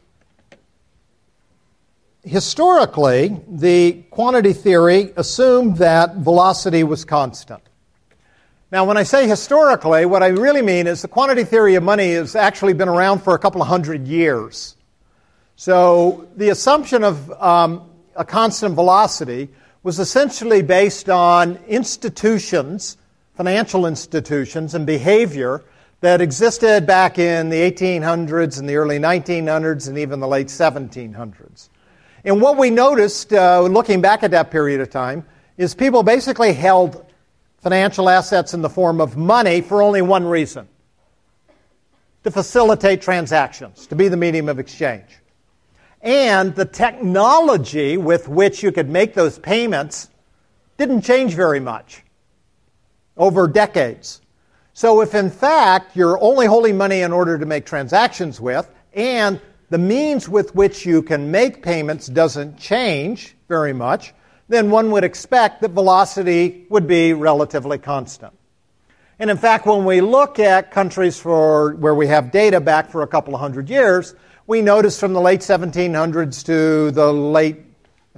Speaker 1: historically, the quantity theory assumed that velocity was constant. Now, when I say historically, what I really mean is the quantity theory of money has actually been around for a couple of hundred years. So the assumption of a constant velocity was essentially based on institutions, financial institutions, and behavior that existed back in the 1800s and the early 1900s and even the late 1700s. And what we noticed, looking back at that period of time, is people basically held financial assets in the form of money for only one reason: to facilitate transactions, to be the medium of exchange. And the technology with which you could make those payments didn't change very much over decades. So if in fact you're only holding money in order to make transactions with, and the means with which you can make payments doesn't change very much, then one would expect that velocity would be relatively constant. And in fact, when we look at countries where we have data back for a couple of hundred years, we notice from the late 1700s to the late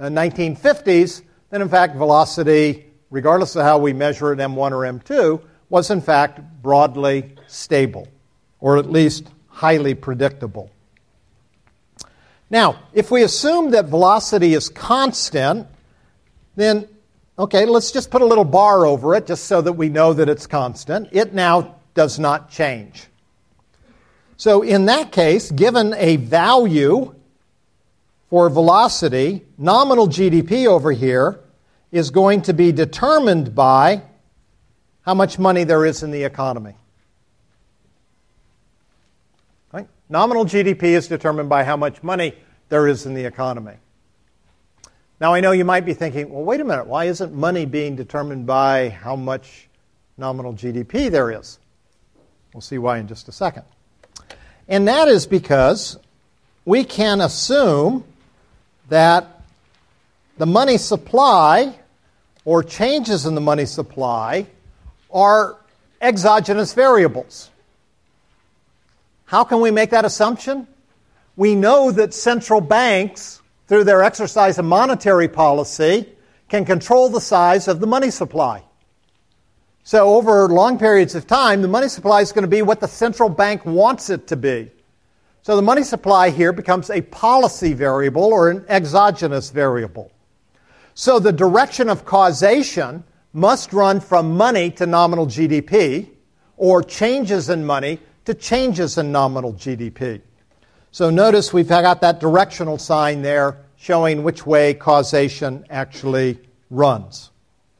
Speaker 1: 1950s that in fact velocity, regardless of how we measure it, M1 or M2, was in fact broadly stable, or at least highly predictable. Now, if we assume that velocity is constant, then, okay, let's just put a little bar over it just so that we know that it's constant. It now does not change. So in that case, given a value for velocity, nominal GDP over here is going to be determined by how much money there is in the economy. Right? Nominal GDP is determined by how much money there is in the economy. Now, I know you might be thinking, well, wait a minute, why isn't money being determined by how much nominal GDP there is? We'll see why in just a second. And that is because we can assume that the money supply or changes in the money supply are exogenous variables. How can we make that assumption? We know that central banks, through their exercise of monetary policy, can control the size of the money supply. So over long periods of time, the money supply is going to be what the central bank wants it to be. So the money supply here becomes a policy variable or an exogenous variable. So the direction of causation must run from money to nominal GDP, or changes in money to changes in nominal GDP. So notice we've got that directional sign there showing which way causation actually runs.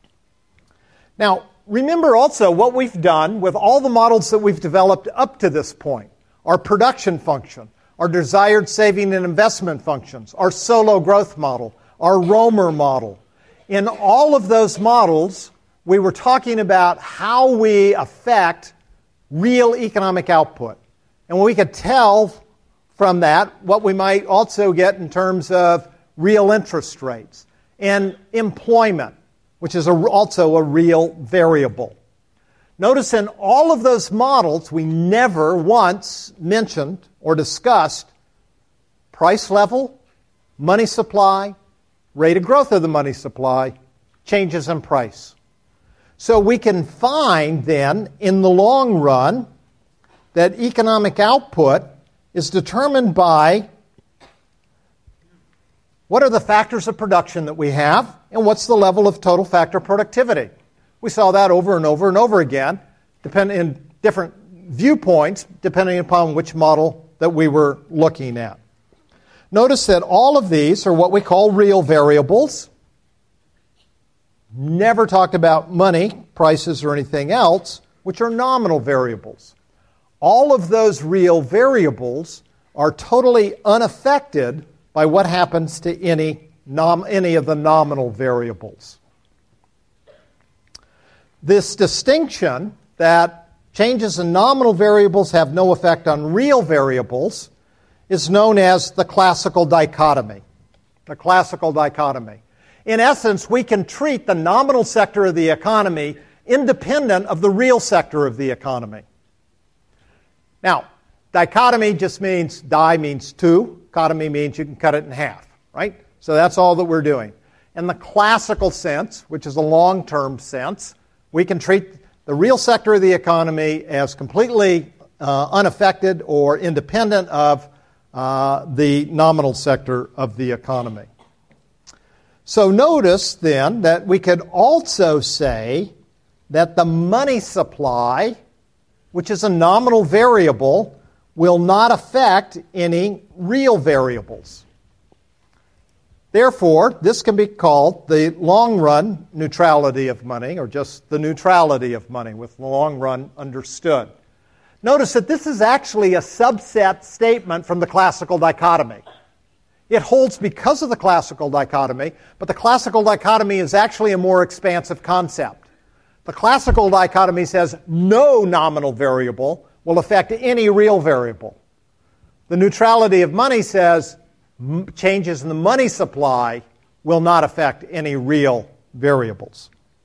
Speaker 1: Now, remember also what we've done with all the models that we've developed up to this point. Our production function, our desired saving and investment functions, our solo growth model, our Romer model. In all of those models, we were talking about how we affect real economic output. And we could tell from that what we might also get in terms of real interest rates and employment, which is also a real variable. Notice in all of those models, we never once mentioned or discussed price level, money supply, rate of growth of the money supply, changes in price. So we can find then, in the long run, that economic output is determined by what are the factors of production that we have and what's the level of total factor productivity. We saw that over and over and over again, in different viewpoints, depending upon which model that we were looking at. Notice that all of these are what we call real variables. Never talked about money, prices, or anything else, which are nominal variables. All of those real variables are totally unaffected by what happens to any of the nominal variables. This distinction that changes in nominal variables have no effect on real variables is known as the classical dichotomy. The classical dichotomy. In essence, we can treat the nominal sector of the economy independent of the real sector of the economy. Now, dichotomy just means, di means two, cotomy means you can cut it in half, right? So that's all that we're doing. In the classical sense, which is a long-term sense, we can treat the real sector of the economy as completely unaffected or independent of the nominal sector of the economy. So notice then that we could also say that the money supply, which is a nominal variable, will not affect any real variables. Therefore, this can be called the long-run neutrality of money, or just the neutrality of money, with the long run understood. Notice that this is actually a subset statement from the classical dichotomy. It holds because of the classical dichotomy, but the classical dichotomy is actually a more expansive concept. The classical dichotomy says no nominal variable will affect any real variable. The neutrality of money says changes in the money supply will not affect any real variables.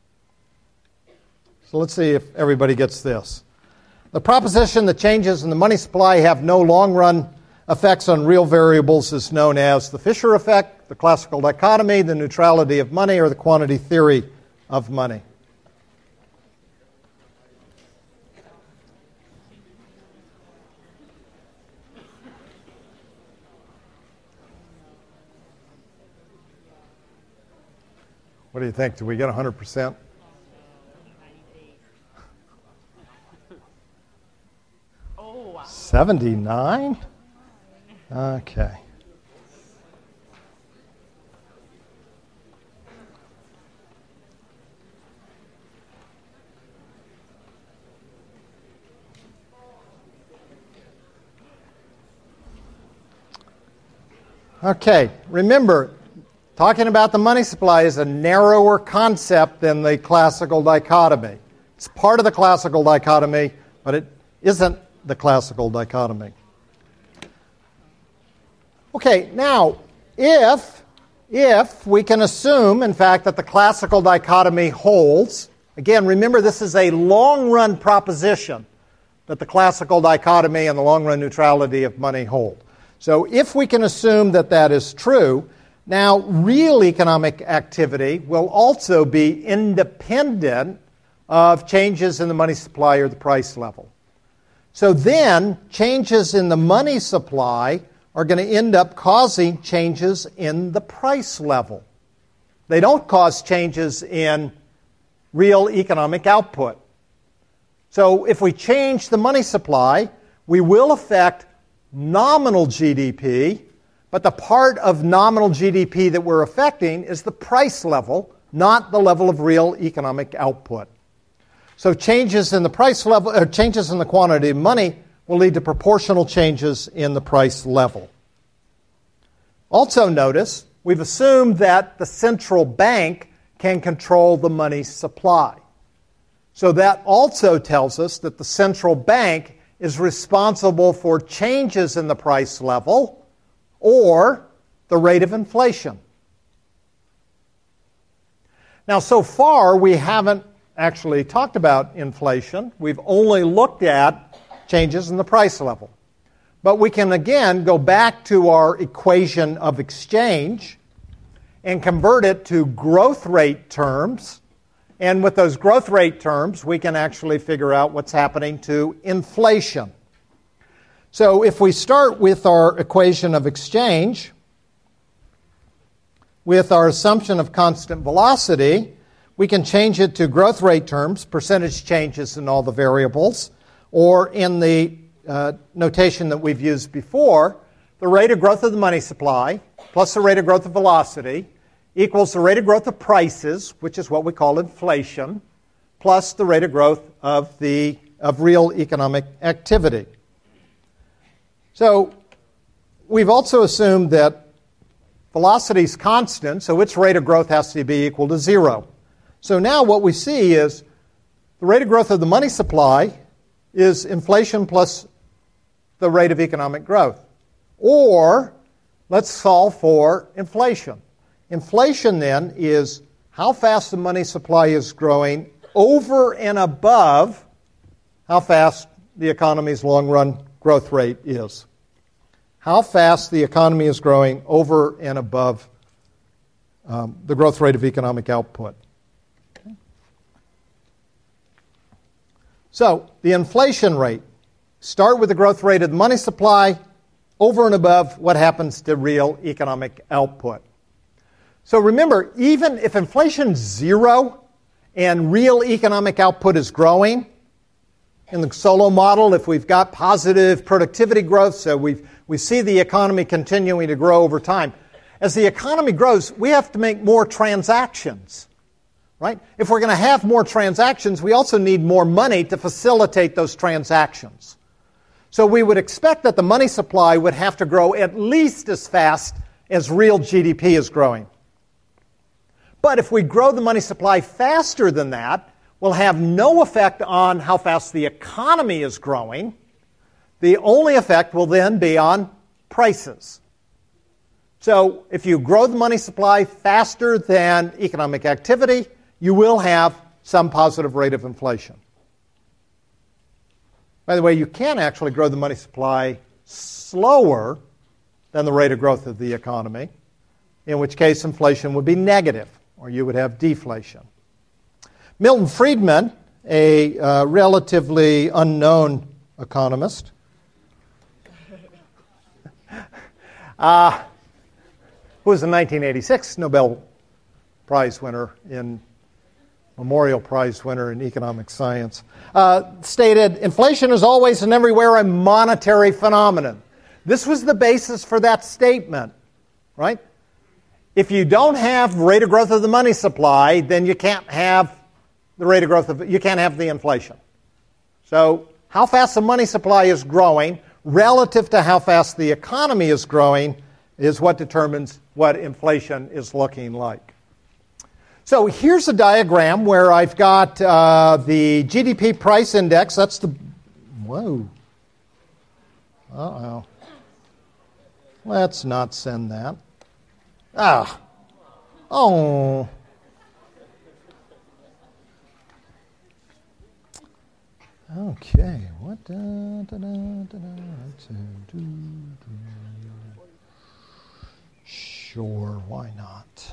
Speaker 1: So let's see if everybody gets this. The proposition that changes in the money supply have no long-run effects on real variables is known as the Fisher effect, the classical dichotomy, the neutrality of money, or the quantity theory of money. What do you think? Did we get 100%?
Speaker 5: Oh, wow.
Speaker 1: 79? Okay. Okay, remember, talking about the money supply is a narrower concept than the classical dichotomy. It's part of the classical dichotomy, but it isn't the classical dichotomy. Okay, now, if we can assume, in fact, that the classical dichotomy holds, again, remember this is a long-run proposition that the classical dichotomy and the long-run neutrality of money hold. So if we can assume that that is true, now real economic activity will also be independent of changes in the money supply or the price level. So then changes in the money supply are going to end up causing changes in the price level. They don't cause changes in real economic output. So if we change the money supply, we will affect nominal GDP, but the part of nominal GDP that we're affecting is the price level, not the level of real economic output. So changes in the price level, or changes in the quantity of money will lead to proportional changes in the price level. Also notice, we've assumed that the central bank can control the money supply. So that also tells us that the central bank is responsible for changes in the price level or the rate of inflation. Now, so far, we haven't actually talked about inflation. We've only looked at changes in the price level. But we can, again, go back to our equation of exchange and convert it to growth rate terms. And with those growth rate terms, we can actually figure out what's happening to inflation. So if we start with our equation of exchange, with our assumption of constant velocity, we can change it to growth rate terms, percentage changes in all the variables, or in the notation that we've used before, the rate of growth of the money supply plus the rate of growth of velocity equals the rate of growth of prices, which is what we call inflation, plus the rate of growth of real economic activity. So we've also assumed that velocity is constant, so its rate of growth has to be equal to 0. So now what we see is the rate of growth of the money supply is inflation plus the rate of economic growth. Or let's solve for inflation. Inflation, then, is how fast the money supply is growing over and above how fast the economy's long-run growth rate is. How fast the economy is growing over and above the growth rate of economic output. Okay. So, the inflation rate. Start with the growth rate of the money supply over and above what happens to real economic output. So remember, even if inflation's 0 and real economic output is growing, in the Solow model, if we've got positive productivity growth, so we see the economy continuing to grow over time. As the economy grows, we have to make more transactions, right? If we're going to have more transactions, we also need more money to facilitate those transactions. So we would expect that the money supply would have to grow at least as fast as real GDP is growing. But if we grow the money supply faster than that, we'll have no effect on how fast the economy is growing. The only effect will then be on prices. So if you grow the money supply faster than economic activity, you will have some positive rate of inflation. By the way, you can actually grow the money supply slower than the rate of growth of the economy, in which case inflation would be negative, or you would have deflation. Milton Friedman, a relatively unknown economist, who was the 1986 Nobel Prize winner in Memorial Prize winner in economic science, stated, inflation is always and everywhere a monetary phenomenon. This was the basis for that statement, right? If you don't have rate of growth of the money supply, then you can't have the rate of growth you can't have the inflation. So how fast the money supply is growing relative to how fast the economy is growing is what determines what inflation is looking like. So here's a diagram where I've got the GDP price index. That's the, whoa. Uh-oh. Let's not send that. Ah. Oh. Okay. What? Sure, why not?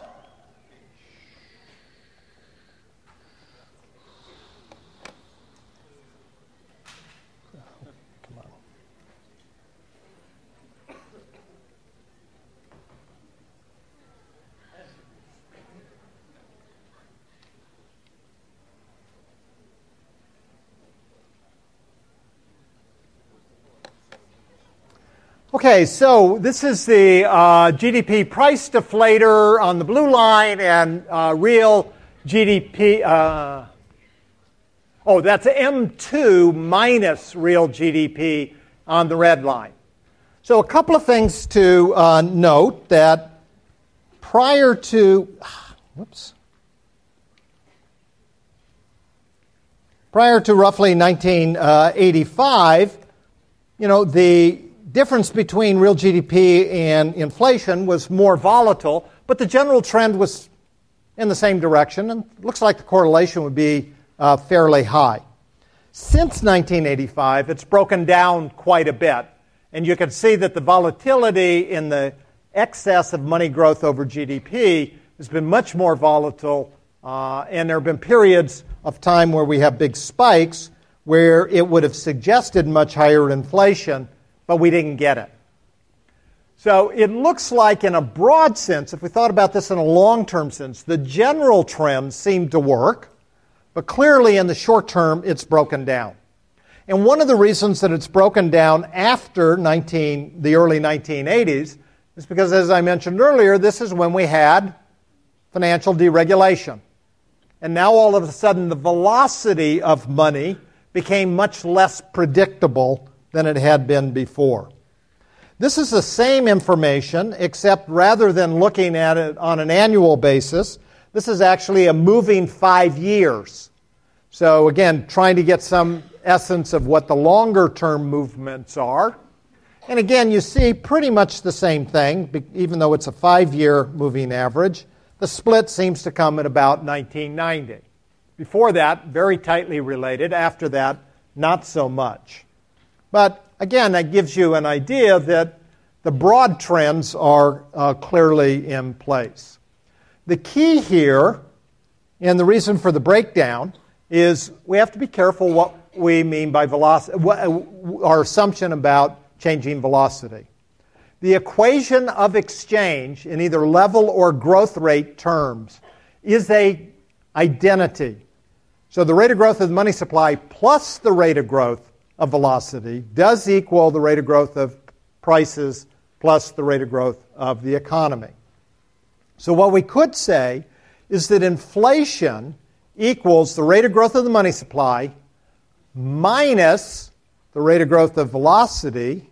Speaker 1: Okay, so this is the GDP price deflator on the blue line and real GDP. That's M2 minus real GDP on the red line. So a couple of things to note that prior to, prior to roughly 1985, the difference between real GDP and inflation was more volatile, but the general trend was in the same direction, and it looks like the correlation would be fairly high. Since 1985, it's broken down quite a bit, and you can see that the volatility in the excess of money growth over GDP has been much more volatile, and there have been periods of time where we have big spikes where it would have suggested much higher inflation, but we didn't get it. So it looks like in a broad sense, if we thought about this in a long-term sense, the general trends seem to work, but clearly in the short term it's broken down. And one of the reasons that it's broken down after the early 1980s is because, as I mentioned earlier, this is when we had financial deregulation. And now all of a sudden the velocity of money became much less predictable than it had been before. This is the same information, except rather than looking at it on an annual basis, this is actually a moving 5 years. So again, trying to get some essence of what the longer-term movements are. And again, you see pretty much the same thing, even though it's a 5-year moving average. The split seems to come at about 1990. Before that, very tightly related. After that, not so much. But again, that gives you an idea that the broad trends are clearly in place. The key here, and the reason for the breakdown, is we have to be careful what we mean by velocity, our assumption about changing velocity. The equation of exchange in either level or growth rate terms is an identity. So the rate of growth of the money supply plus the rate of growth of velocity does equal the rate of growth of prices plus the rate of growth of the economy. So what we could say is that inflation equals the rate of growth of the money supply minus the rate of growth of velocity,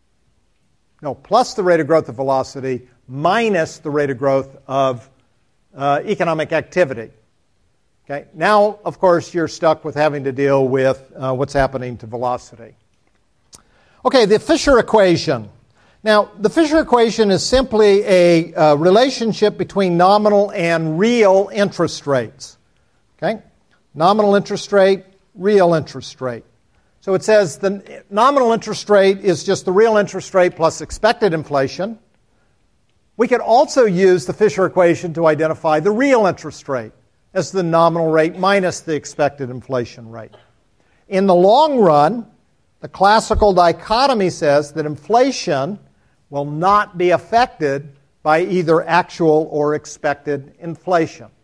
Speaker 1: plus the rate of growth of velocity minus the rate of growth of economic activity. Okay. Now, of course, you're stuck with having to deal with what's happening to velocity. Okay, the Fisher equation. Now, the Fisher equation is simply a relationship between nominal and real interest rates. Okay? Nominal interest rate, real interest rate. So it says the nominal interest rate is just the real interest rate plus expected inflation. We could also use the Fisher equation to identify the real interest rate as the nominal rate minus the expected inflation rate. In the long run, the classical dichotomy says that inflation will not be affected by either actual or expected inflation.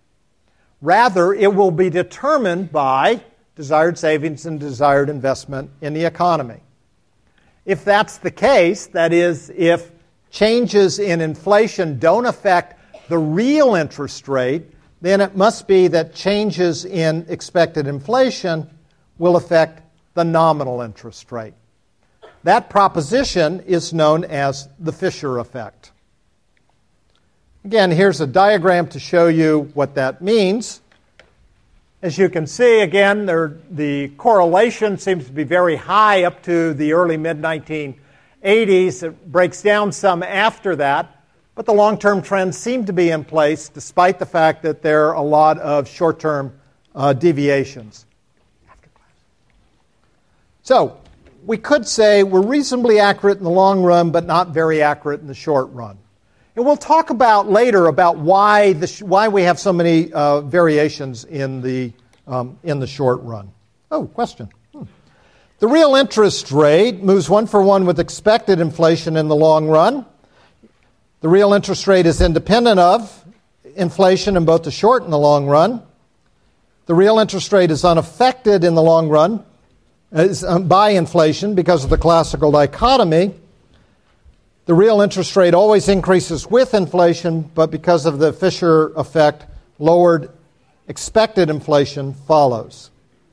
Speaker 1: Rather, it will be determined by desired savings and desired investment in the economy. If that's the case, that is, if changes in inflation don't affect the real interest rate, then it must be that changes in expected inflation will affect the nominal interest rate. That proposition is known as the Fisher effect. Again, here's a diagram to show you what that means. As you can see, again, the correlation seems to be very high up to the early mid-1980s. It breaks down some after that, but the long-term trends seem to be in place despite the fact that there are a lot of short-term deviations. So, we could say we're reasonably accurate in the long run, but not very accurate in the short run. And we'll talk about later about why we have so many variations in the short run. Oh, question. The real interest rate moves one for one with expected inflation in the long run. The real interest rate is independent of inflation in both the short and the long run. The real interest rate is unaffected in the long run by inflation because of the classical dichotomy. The real interest rate always increases with inflation, but because of the Fisher effect, lowered expected inflation follows.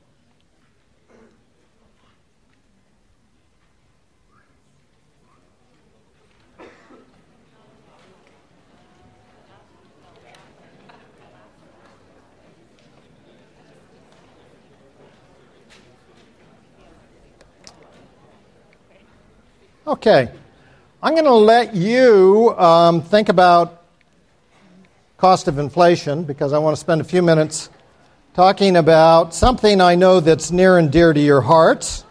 Speaker 1: Okay. I'm going to let you think about cost of inflation because I want to spend a few minutes talking about something I know that's near and dear to your hearts.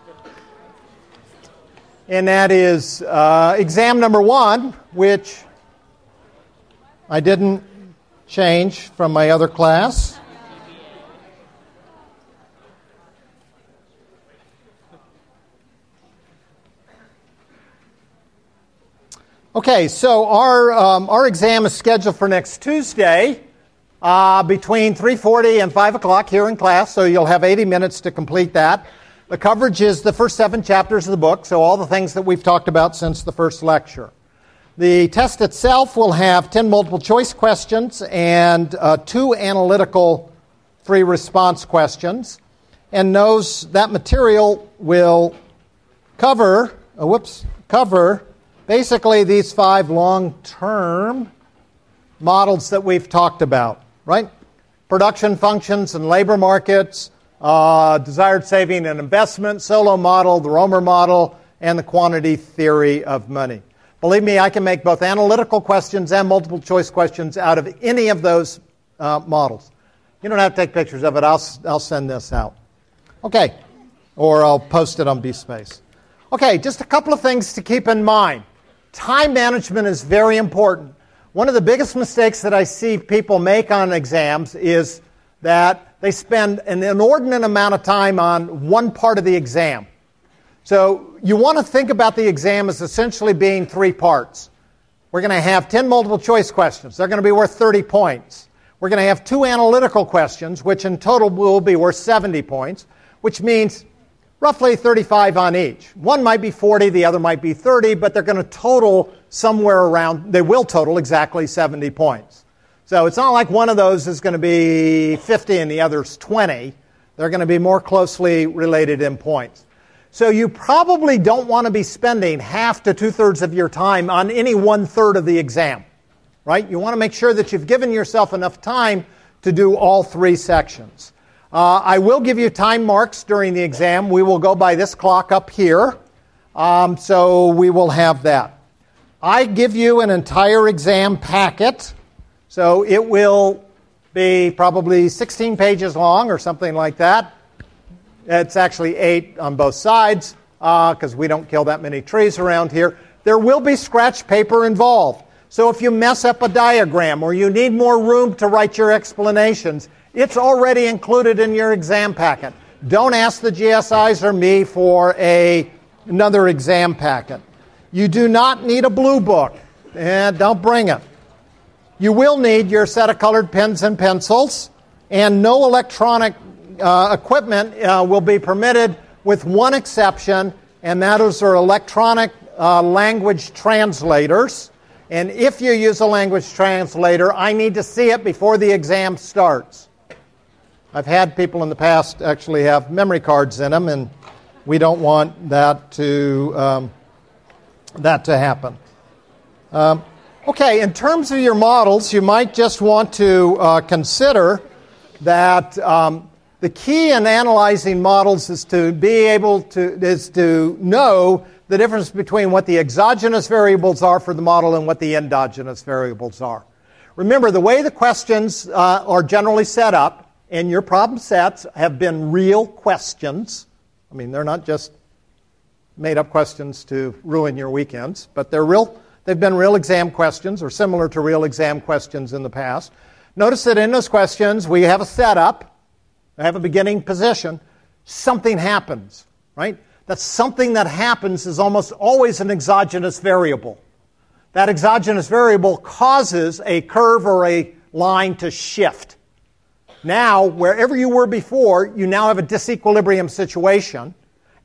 Speaker 1: And that is exam number 1, which I didn't change from my other class. Okay, so our exam is scheduled for next Tuesday between 3:40 and 5 o'clock here in class, so you'll have 80 minutes to complete that. The coverage is the first 7 chapters of the book, so all the things that we've talked about since the first lecture. The test itself will have 10 multiple choice questions and 2 analytical free response questions, and that material will cover basically these 5 long-term models that we've talked about, right? Production functions and labor markets, desired saving and investment, Solow model, the Romer model, and the quantity theory of money. Believe me, I can make both analytical questions and multiple choice questions out of any of those models. You don't have to take pictures of it. I'll send this out. Okay. Or I'll post it on BSpace. Okay, just a couple of things to keep in mind. Time management is very important. One of the biggest mistakes that I see people make on exams is that they spend an inordinate amount of time on one part of the exam. So you want to think about the exam as essentially being 3 parts. We're going to have 10 multiple choice questions. They're going to be worth 30 points. We're going to have 2 analytical questions, which in total will be worth 70 points, which means roughly 35 on each. One might be 40, the other might be 30, but they're going to total they will total exactly 70 points. So it's not like one of those is going to be 50 and the other's 20. They're going to be more closely related in points. So you probably don't want to be spending half to 2/3 of your time on any 1/3 of the exam, right? You want to make sure that you've given yourself enough time to do all 3 sections. I will give you time marks during the exam. We will go by this clock up here, so we will have that. I give you an entire exam packet, so it will be probably 16 pages long or something like that. It's actually 8 on both sides because we don't kill that many trees around here. There will be scratch paper involved. So if you mess up a diagram or you need more room to write your explanations, it's already included in your exam packet. Don't ask the GSIs or me for another exam packet. You do not need a blue book. Don't bring it. You will need your set of colored pens and pencils and no electronic equipment will be permitted with one exception, and that is our electronic language translators. And if you use a language translator, I need to see it before the exam starts. I've had people in the past actually have memory cards in them, and we don't want that to happen. Okay, in terms of your models, you might just want to consider that the key in analyzing models is to know the difference between what the exogenous variables are for the model and what the endogenous variables are. Remember, the way the questions are generally set up, and your problem sets have been real questions. I mean, they're not just made-up questions to ruin your weekends, but they've been real exam questions or similar to real exam questions in the past. Notice that in those questions, we have a setup, we have a beginning position, something happens, right? That something that happens is almost always an exogenous variable. That exogenous variable causes a curve or a line to shift. Now, wherever you were before, you now have a disequilibrium situation,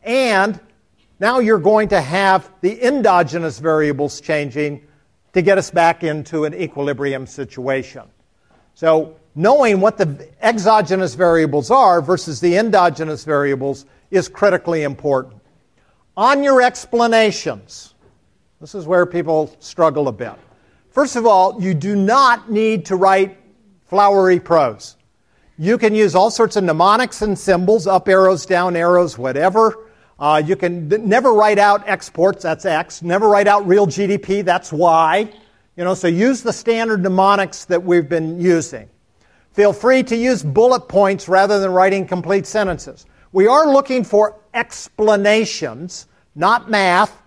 Speaker 1: and now you're going to have the endogenous variables changing to get us back into an equilibrium situation. So knowing what the exogenous variables are versus the endogenous variables is critically important. On your explanations, this is where people struggle a bit. First of all, you do not need to write flowery prose. You can use all sorts of mnemonics and symbols, up arrows, down arrows, whatever. You can never write out exports, that's X. Never write out real GDP, that's Y. So use the standard mnemonics that we've been using. Feel free to use bullet points rather than writing complete sentences. We are looking for explanations, not math.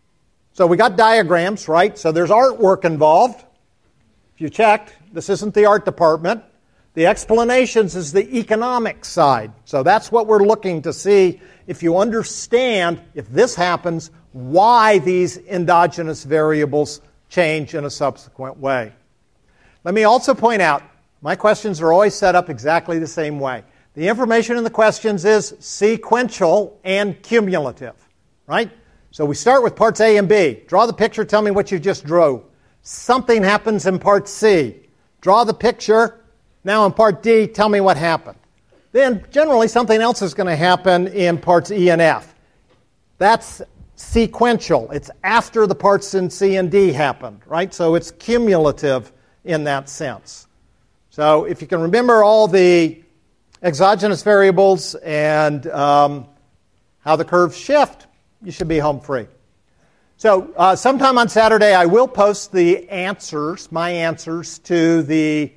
Speaker 1: So we got diagrams, right? So there's artwork involved. If you checked, this isn't the art department. The explanations is the economic side. So that's what we're looking to see. If you understand, if this happens, why these endogenous variables change in a subsequent way. Let me also point out, my questions are always set up exactly the same way. The information in the questions is sequential and cumulative, right? So we start with parts A and B. Draw the picture, tell me what you just drew. Something happens in part C. Draw the picture. Now in part D, tell me what happened. Then generally something else is going to happen in parts E and F. That's sequential. It's after the parts in C and D happened, right? So it's cumulative in that sense. So if you can remember all the exogenous variables and how the curves shift, you should be home free. So sometime on Saturday I will post the answers, my answers to the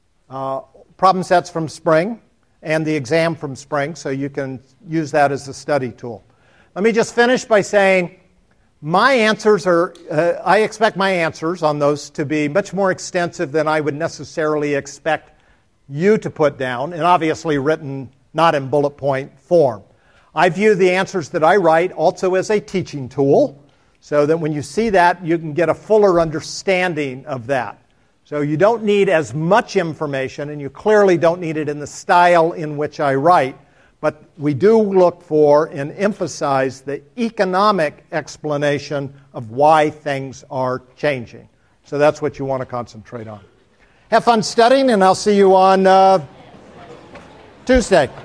Speaker 1: problem sets from spring and the exam from spring, so you can use that as a study tool. Let me just finish by saying my answers are, I expect my answers on those to be much more extensive than I would necessarily expect you to put down, and obviously written not in bullet point form. I view the answers that I write also as a teaching tool, so that when you see that, you can get a fuller understanding of that. So you don't need as much information, and you clearly don't need it in the style in which I write, but we do look for and emphasize the economic explanation of why things are changing. So that's what you want to concentrate on. Have fun studying, and I'll see you on Tuesday.